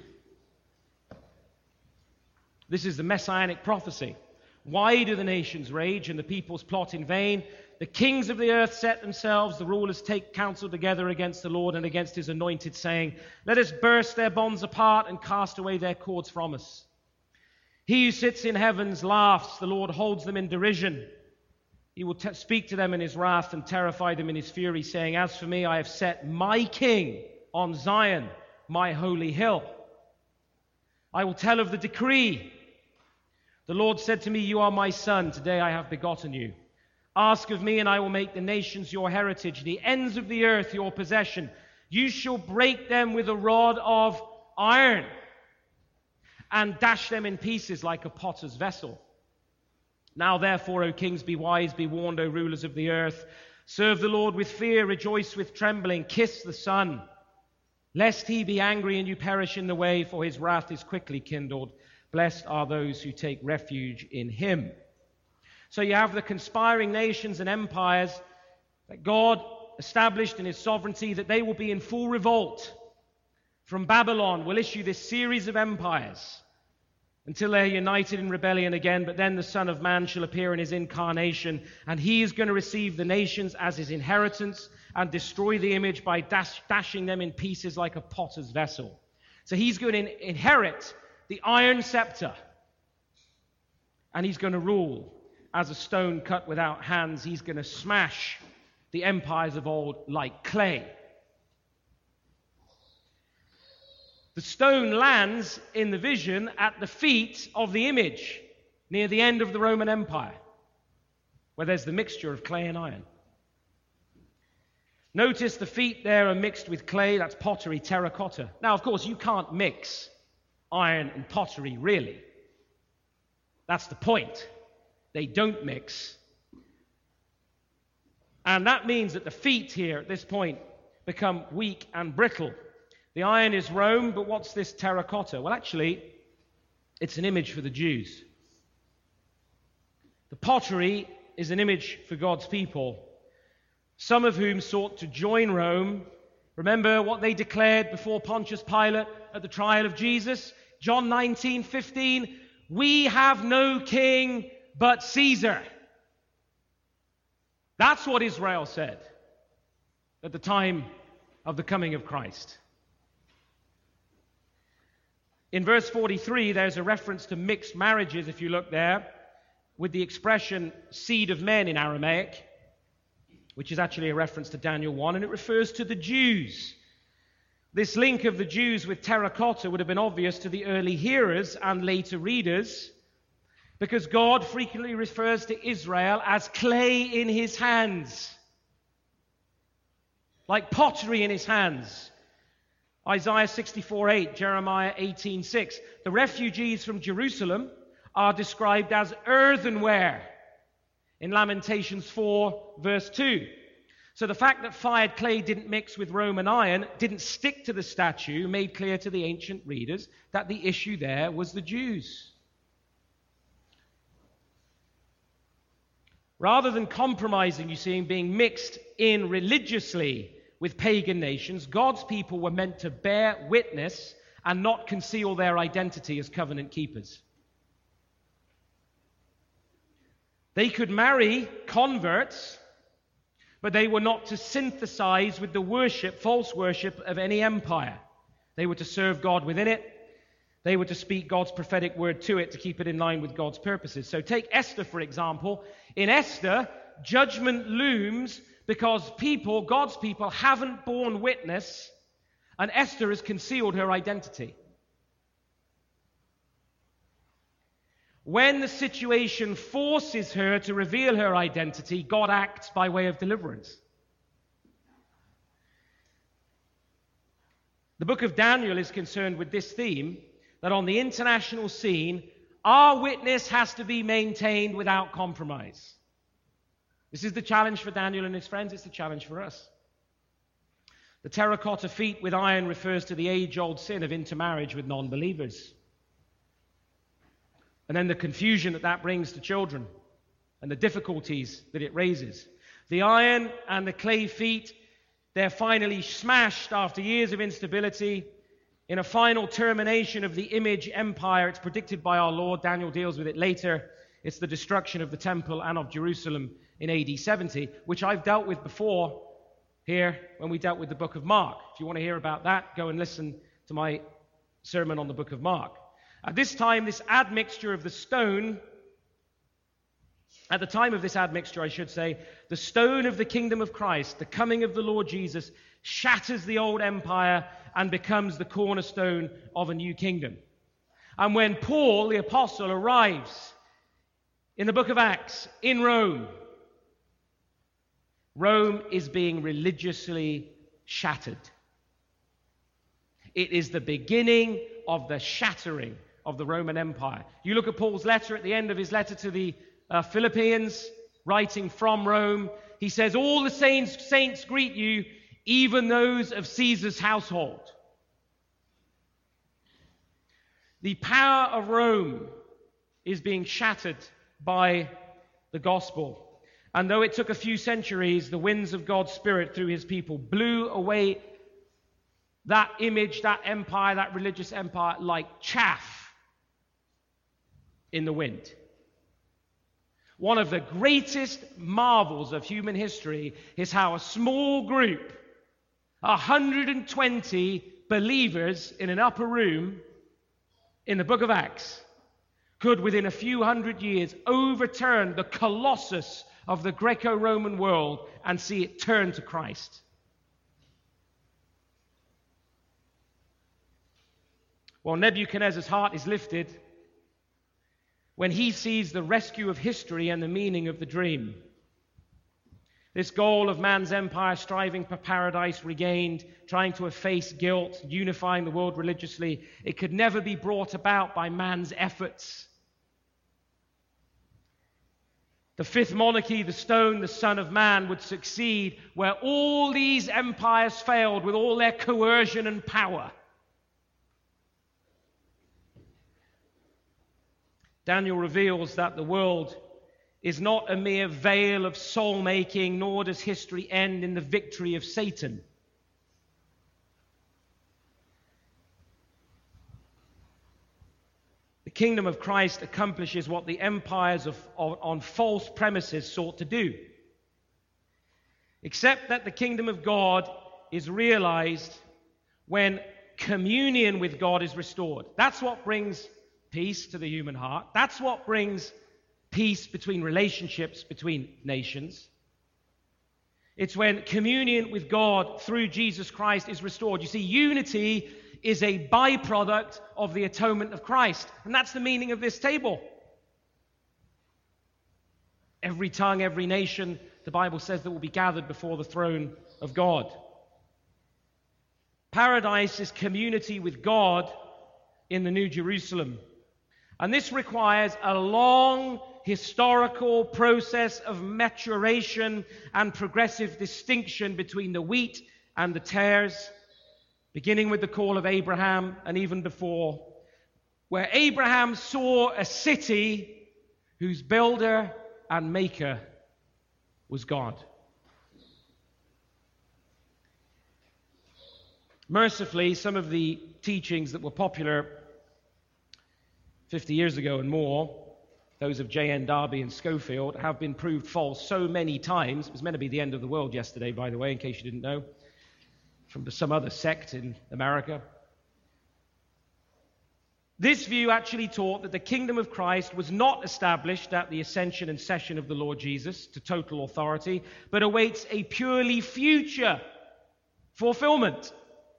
This is the messianic prophecy. Why do the nations rage and the peoples plot in vain? The kings of the earth set themselves, the rulers take counsel together against the Lord and against his anointed, saying, let us burst their bonds apart and cast away their cords from us. He who sits in heavens laughs, the Lord holds them in derision. He will speak to them in his wrath and terrify them in his fury, saying, as for me, I have set my king on Zion, my holy hill. I will tell of the decree. The Lord said to me, you are my son, today I have begotten you. Ask of me, and I will make the nations your heritage, the ends of the earth your possession. You shall break them with a rod of iron and dash them in pieces like a potter's vessel. Now therefore, O kings, be wise, be warned, O rulers of the earth. Serve the Lord with fear, rejoice with trembling, kiss the Son, lest he be angry and you perish in the way, for his wrath is quickly kindled. Blessed are those who take refuge in him. So you have the conspiring nations and empires that God established in his sovereignty, that they will be in full revolt. From Babylon will issue this series of empires until they are united in rebellion again. But then the Son of Man shall appear in his incarnation, and he is going to receive the nations as his inheritance and destroy the image by dashing them in pieces like a potter's vessel. So he's going to inherit the iron scepter, and he's going to rule as a stone cut without hands. He's going to smash the empires of old like clay. The stone lands in the vision at the feet of the image, near the end of the Roman Empire, where there's the mixture of clay and iron. Notice the feet there are mixed with clay. That's pottery, terracotta. Now, of course, you can't mix iron and pottery, really. That's the point. They don't mix. And that means that the feet here at this point become weak and brittle. The iron is Rome, but what's this terracotta? Well, actually, it's an image for the Jews. The pottery is an image for God's people, some of whom sought to join Rome. Remember what they declared before Pontius Pilate at the trial of Jesus? John 19:15, we have no king but Caesar. That's what Israel said at the time of the coming of Christ. In verse 43, there's a reference to mixed marriages, if you look there, with the expression seed of men in Aramaic, which is actually a reference to Daniel 1, and it refers to the Jews. This link of the Jews with terracotta would have been obvious to the early hearers and later readers, because God frequently refers to Israel as clay in his hands, like pottery in his hands. Isaiah 64:8, Jeremiah 18:6. The refugees from Jerusalem are described as earthenware in Lamentations 4, verse 2. So the fact that fired clay didn't mix with Roman iron, didn't stick to the statue, made clear to the ancient readers that the issue there was the Jews. Rather than compromising, you see, and being mixed in religiously with pagan nations, God's people were meant to bear witness and not conceal their identity as covenant keepers. They could marry converts, but they were not to synthesize with the worship, false worship of any empire. They were to serve God within it. They were to speak God's prophetic word to it to keep it in line with God's purposes. So take Esther, for example. In Esther, judgment looms because people, God's people, haven't borne witness, and Esther has concealed her identity. When the situation forces her to reveal her identity, God acts by way of deliverance. The book of Daniel is concerned with this theme, that on the international scene, our witness has to be maintained without compromise. This is the challenge for Daniel and his friends. It's the challenge for us. The terracotta feet with iron refers to the age-old sin of intermarriage with non-believers. And then the confusion that brings to children and the difficulties that it raises. The iron and the clay feet, they're finally smashed after years of instability in a final termination of the image empire. It's predicted by our Lord. Daniel deals with it later. It's the destruction of the temple and of Jerusalem in AD 70, which I've dealt with before here when we dealt with the book of Mark. If you want to hear about that, go and listen to my sermon on the book of Mark. At this time, this admixture of the stone, at the time of this admixture, I should say, the stone of the kingdom of Christ, the coming of the Lord Jesus, shatters the old empire and becomes the cornerstone of a new kingdom. And when Paul, the apostle, arrives in the book of Acts in Rome, Rome is being religiously shattered. It is the beginning of the shattering of the Roman Empire. You look at Paul's letter at the end of his letter to the Philippians, writing from Rome. He says, all the saints greet you, even those of Caesar's household. The power of Rome is being shattered by the gospel. And though it took a few centuries, the winds of God's Spirit through his people blew away that image, that empire, that religious empire, like chaff in the wind. One of the greatest marvels of human history is how a small group, 120 believers in an upper room in the book of Acts, could within a few hundred years overturn the colossus of the Greco-Roman world and see it turn to Christ. Well, Nebuchadnezzar's heart is lifted when he sees the rescue of history and the meaning of the dream. This goal of man's empire, striving for paradise regained, trying to efface guilt, unifying the world religiously, it could never be brought about by man's efforts. The fifth monarchy, the stone, the Son of Man, would succeed where all these empires failed with all their coercion and power. Daniel reveals that the world is not a mere veil of soul-making, nor does history end in the victory of Satan. The kingdom of Christ accomplishes what the empires on false premises sought to do. Except that the kingdom of God is realized when communion with God is restored. That's what brings peace to the human heart. That's what brings peace between relationships between nations. It's when communion with God through Jesus Christ is restored. You see, unity is a byproduct of the atonement of Christ. And that's the meaning of this table. Every tongue, every nation, the Bible says, that will be gathered before the throne of God. Paradise is community with God in the New Jerusalem. And this requires a long historical process of maturation and progressive distinction between the wheat and the tares, beginning with the call of Abraham and even before, where Abraham saw a city whose builder and maker was God. Mercifully, some of the teachings that were popular 50 years ago and more, those of J.N. Darby and Schofield, have been proved false so many times. It was meant to be the end of the world yesterday, by the way, in case you didn't know, from some other sect in America. This view actually taught that the kingdom of Christ was not established at the ascension and session of the Lord Jesus to total authority, but awaits a purely future fulfillment.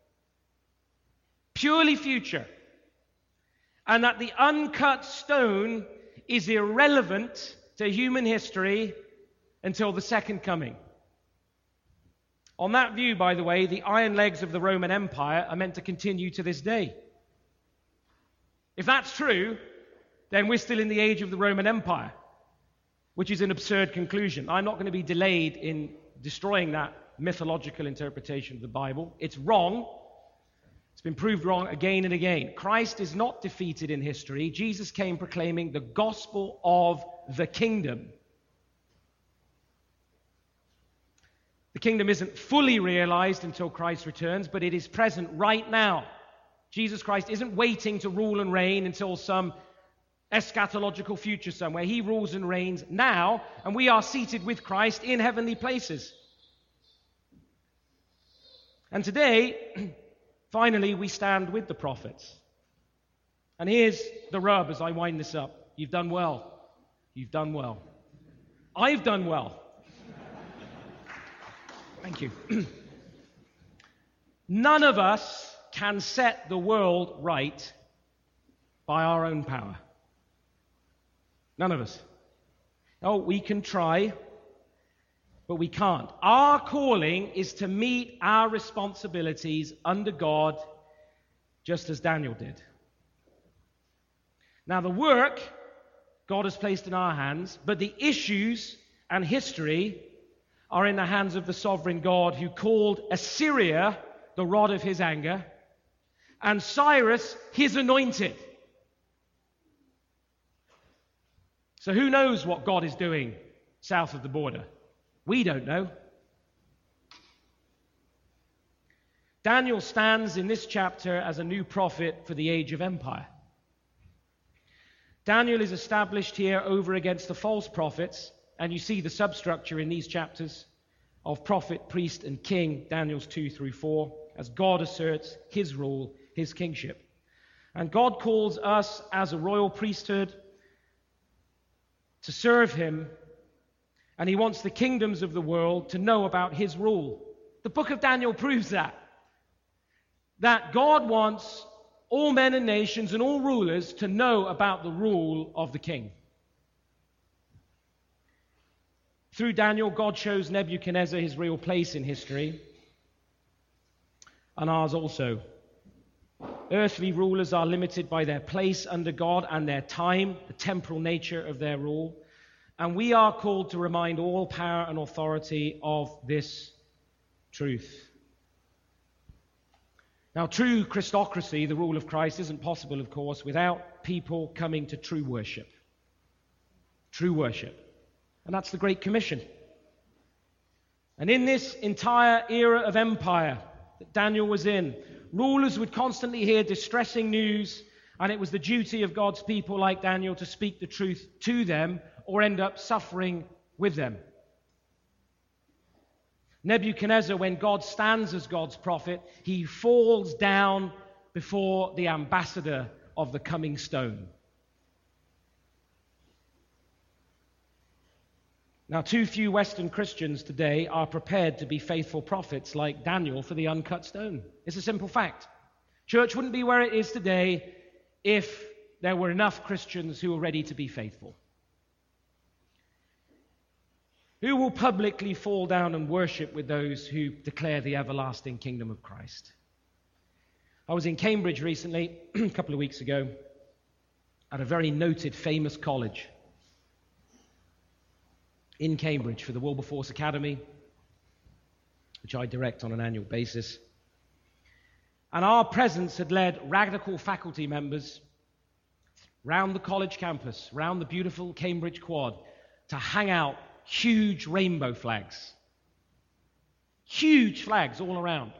Purely future. And that the uncut stone is irrelevant to human history until the second coming. On that view, by the way, the iron legs of the Roman Empire are meant to continue to this day. If that's true, then we're still in the age of the Roman Empire, which is an absurd conclusion. I'm not going to be delayed in destroying that mythological interpretation of the Bible. It's wrong. It's been proved wrong again and again. Christ is not defeated in history. Jesus came proclaiming the gospel of the kingdom. The kingdom isn't fully realized until Christ returns, but it is present right now. Jesus Christ isn't waiting to rule and reign until some eschatological future somewhere. He rules and reigns now, and we are seated with Christ in heavenly places. And today, finally, we stand with the prophets. And here's the rub as I wind this up. You've done well. You've done well. I've done well. Thank you. None of us can set the world right by our own power. None of us. Oh, we can try, but we can't. Our calling is to meet our responsibilities under God just as Daniel did. Now, the work God has placed in our hands, but the issues and history are in the hands of the sovereign God who called Assyria the rod of his anger and Cyrus his anointed. So who knows what God is doing south of the border? We don't know. Daniel stands in this chapter as a new prophet for the age of empire. Daniel is established here over against the false prophets, and you see the substructure in these chapters of prophet, priest, and king, Daniel's 2 through 4, as God asserts his rule, his kingship. And God calls us as a royal priesthood to serve him, and he wants the kingdoms of the world to know about his rule. The book of Daniel proves that God wants all men and nations and all rulers to know about the rule of the king. Through Daniel, God shows Nebuchadnezzar his real place in history, and ours also. Earthly rulers are limited by their place under God and their time, the temporal nature of their rule, and we are called to remind all power and authority of this truth. Now, true Christocracy, the rule of Christ, isn't possible, of course, without people coming to true worship. True worship. And that's the Great Commission. And in this entire era of empire that Daniel was in, rulers would constantly hear distressing news, and it was the duty of God's people like Daniel to speak the truth to them or end up suffering with them. Nebuchadnezzar, when God stands as God's prophet, he falls down before the ambassador of the coming stone. Now, too few Western Christians today are prepared to be faithful prophets like Daniel for the uncut stone. It's a simple fact. Church wouldn't be where it is today if there were enough Christians who were ready to be faithful. Who will publicly fall down and worship with those who declare the everlasting kingdom of Christ? I was in Cambridge recently, a couple of weeks ago, at a very noted, famous college in Cambridge for the Wilberforce Academy, which I direct on an annual basis. And our presence had led radical faculty members round the college campus, round the beautiful Cambridge Quad, to hang out huge rainbow flags. Huge flags all around.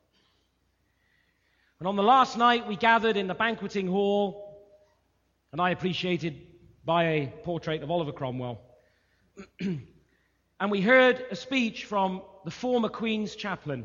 And on the last night, we gathered in the banqueting hall, and I appreciated by a portrait of Oliver Cromwell. And we heard a speech from the former Queen's chaplain,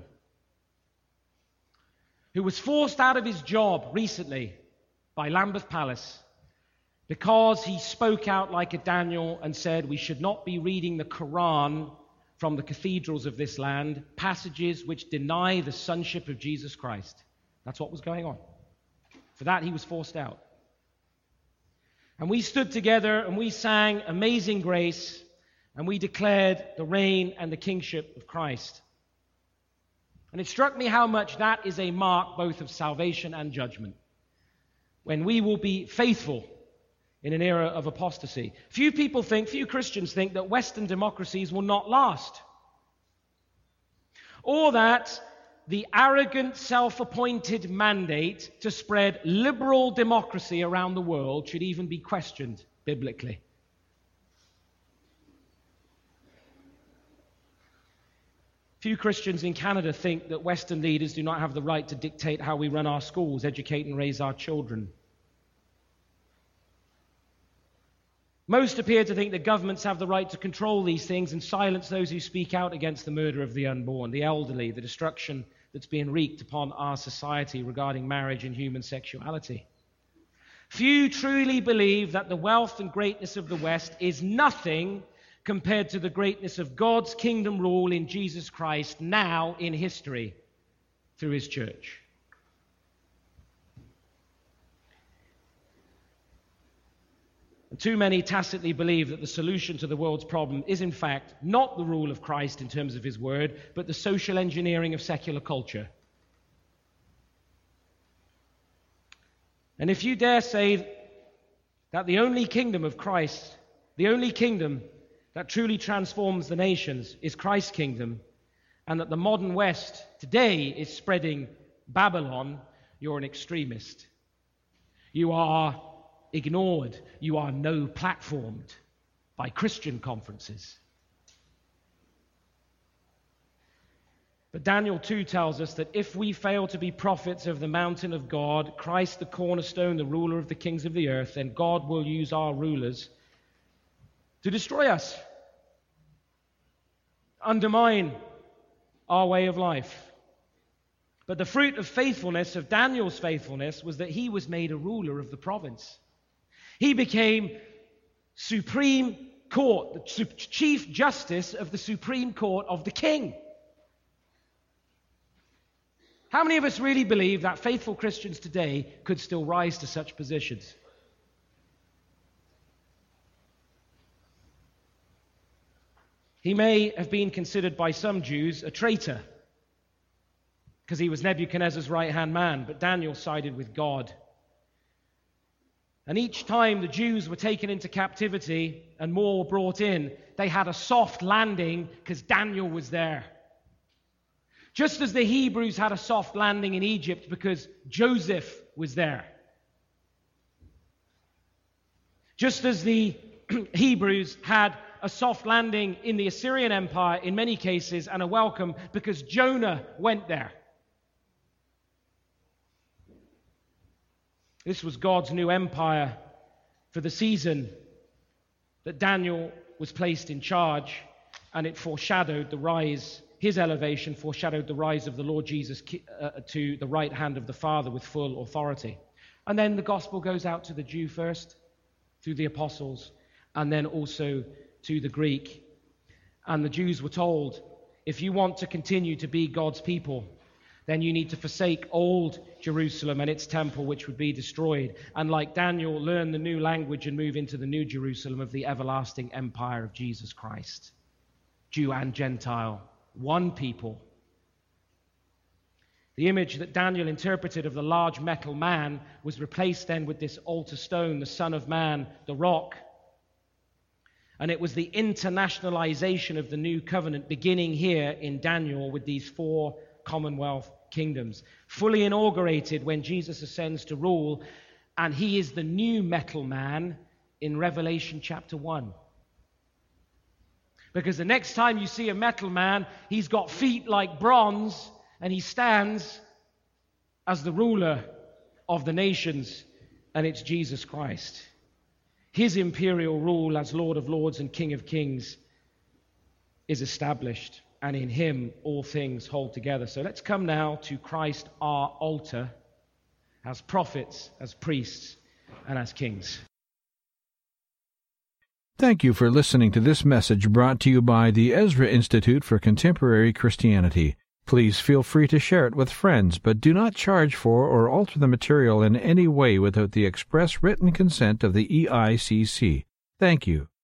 who was forced out of his job recently by Lambeth Palace because he spoke out like a Daniel and said we should not be reading the Quran from the cathedrals of this land, passages which deny the sonship of Jesus Christ. That's what was going on. For that, he was forced out. And we stood together and we sang Amazing Grace, and we declared the reign and the kingship of Christ. And it struck me how much that is a mark both of salvation and judgment, when we will be faithful in an era of apostasy. Few Christians think that Western democracies will not last, or that the arrogant, self-appointed mandate to spread liberal democracy around the world should even be questioned biblically. Few Christians in Canada think that Western leaders do not have the right to dictate how we run our schools, educate and raise our children. Most appear to think that governments have the right to control these things and silence those who speak out against the murder of the unborn, the elderly, the destruction that's being wreaked upon our society regarding marriage and human sexuality. Few truly believe that the wealth and greatness of the West is nothing compared to the greatness of God's kingdom rule in Jesus Christ now in history through his church. And too many tacitly believe that the solution to the world's problem is in fact not the rule of Christ in terms of his word, but the social engineering of secular culture. And if you dare say that the only kingdom of Christ, the only kingdom that truly transforms the nations is Christ's kingdom, and that the modern West today is spreading Babylon, you're an extremist. You are ignored. You are no platformed by Christian conferences. But Daniel 2 tells us that if we fail to be prophets of the mountain of God, Christ the cornerstone, the ruler of the kings of the earth, then God will use our rulers to destroy us, undermine our way of life. But the fruit of faithfulness, of Daniel's faithfulness, was that he was made a ruler of the province. He became Supreme Court, the Chief Justice of the Supreme Court of the King. How many of us really believe that faithful Christians today could still rise to such positions? He may have been considered by some Jews a traitor because he was Nebuchadnezzar's right-hand man, but Daniel sided with God. And each time the Jews were taken into captivity and more were brought in, they had a soft landing because Daniel was there. Just as the Hebrews had a soft landing in Egypt because Joseph was there. Just as the Hebrews had a soft landing in the Assyrian Empire in many cases and a welcome because Jonah went there. This was God's new empire for the season that Daniel was placed in charge, and it foreshadowed the rise. His elevation foreshadowed the rise of the Lord Jesus to the right hand of the Father with full authority. And then the gospel goes out to the Jew first, through the apostles, and then also to the Greek. And the Jews were told, if you want to continue to be God's people, then you need to forsake old Jerusalem and its temple, which would be destroyed. And like Daniel, learn the new language and move into the new Jerusalem of the everlasting empire of Jesus Christ. Jew and Gentile, one people. The image that Daniel interpreted of the large metal man was replaced then with this altar stone, the Son of Man, the rock. And it was the internationalization of the new covenant beginning here in Daniel with these 4 Commonwealth kingdoms, fully inaugurated when Jesus ascends to rule, and he is the new metal man in Revelation chapter 1. Because the next time you see a metal man, he's got feet like bronze, and he stands as the ruler of the nations, and it's Jesus Christ. His imperial rule as Lord of Lords and King of Kings is established, and in him all things hold together. So let's come now to Christ, our altar, as prophets, as priests, and as kings. Thank you for listening to this message brought to you by the Ezra Institute for Contemporary Christianity. Please feel free to share it with friends, but do not charge for or alter the material in any way without the express written consent of the EICC. Thank you.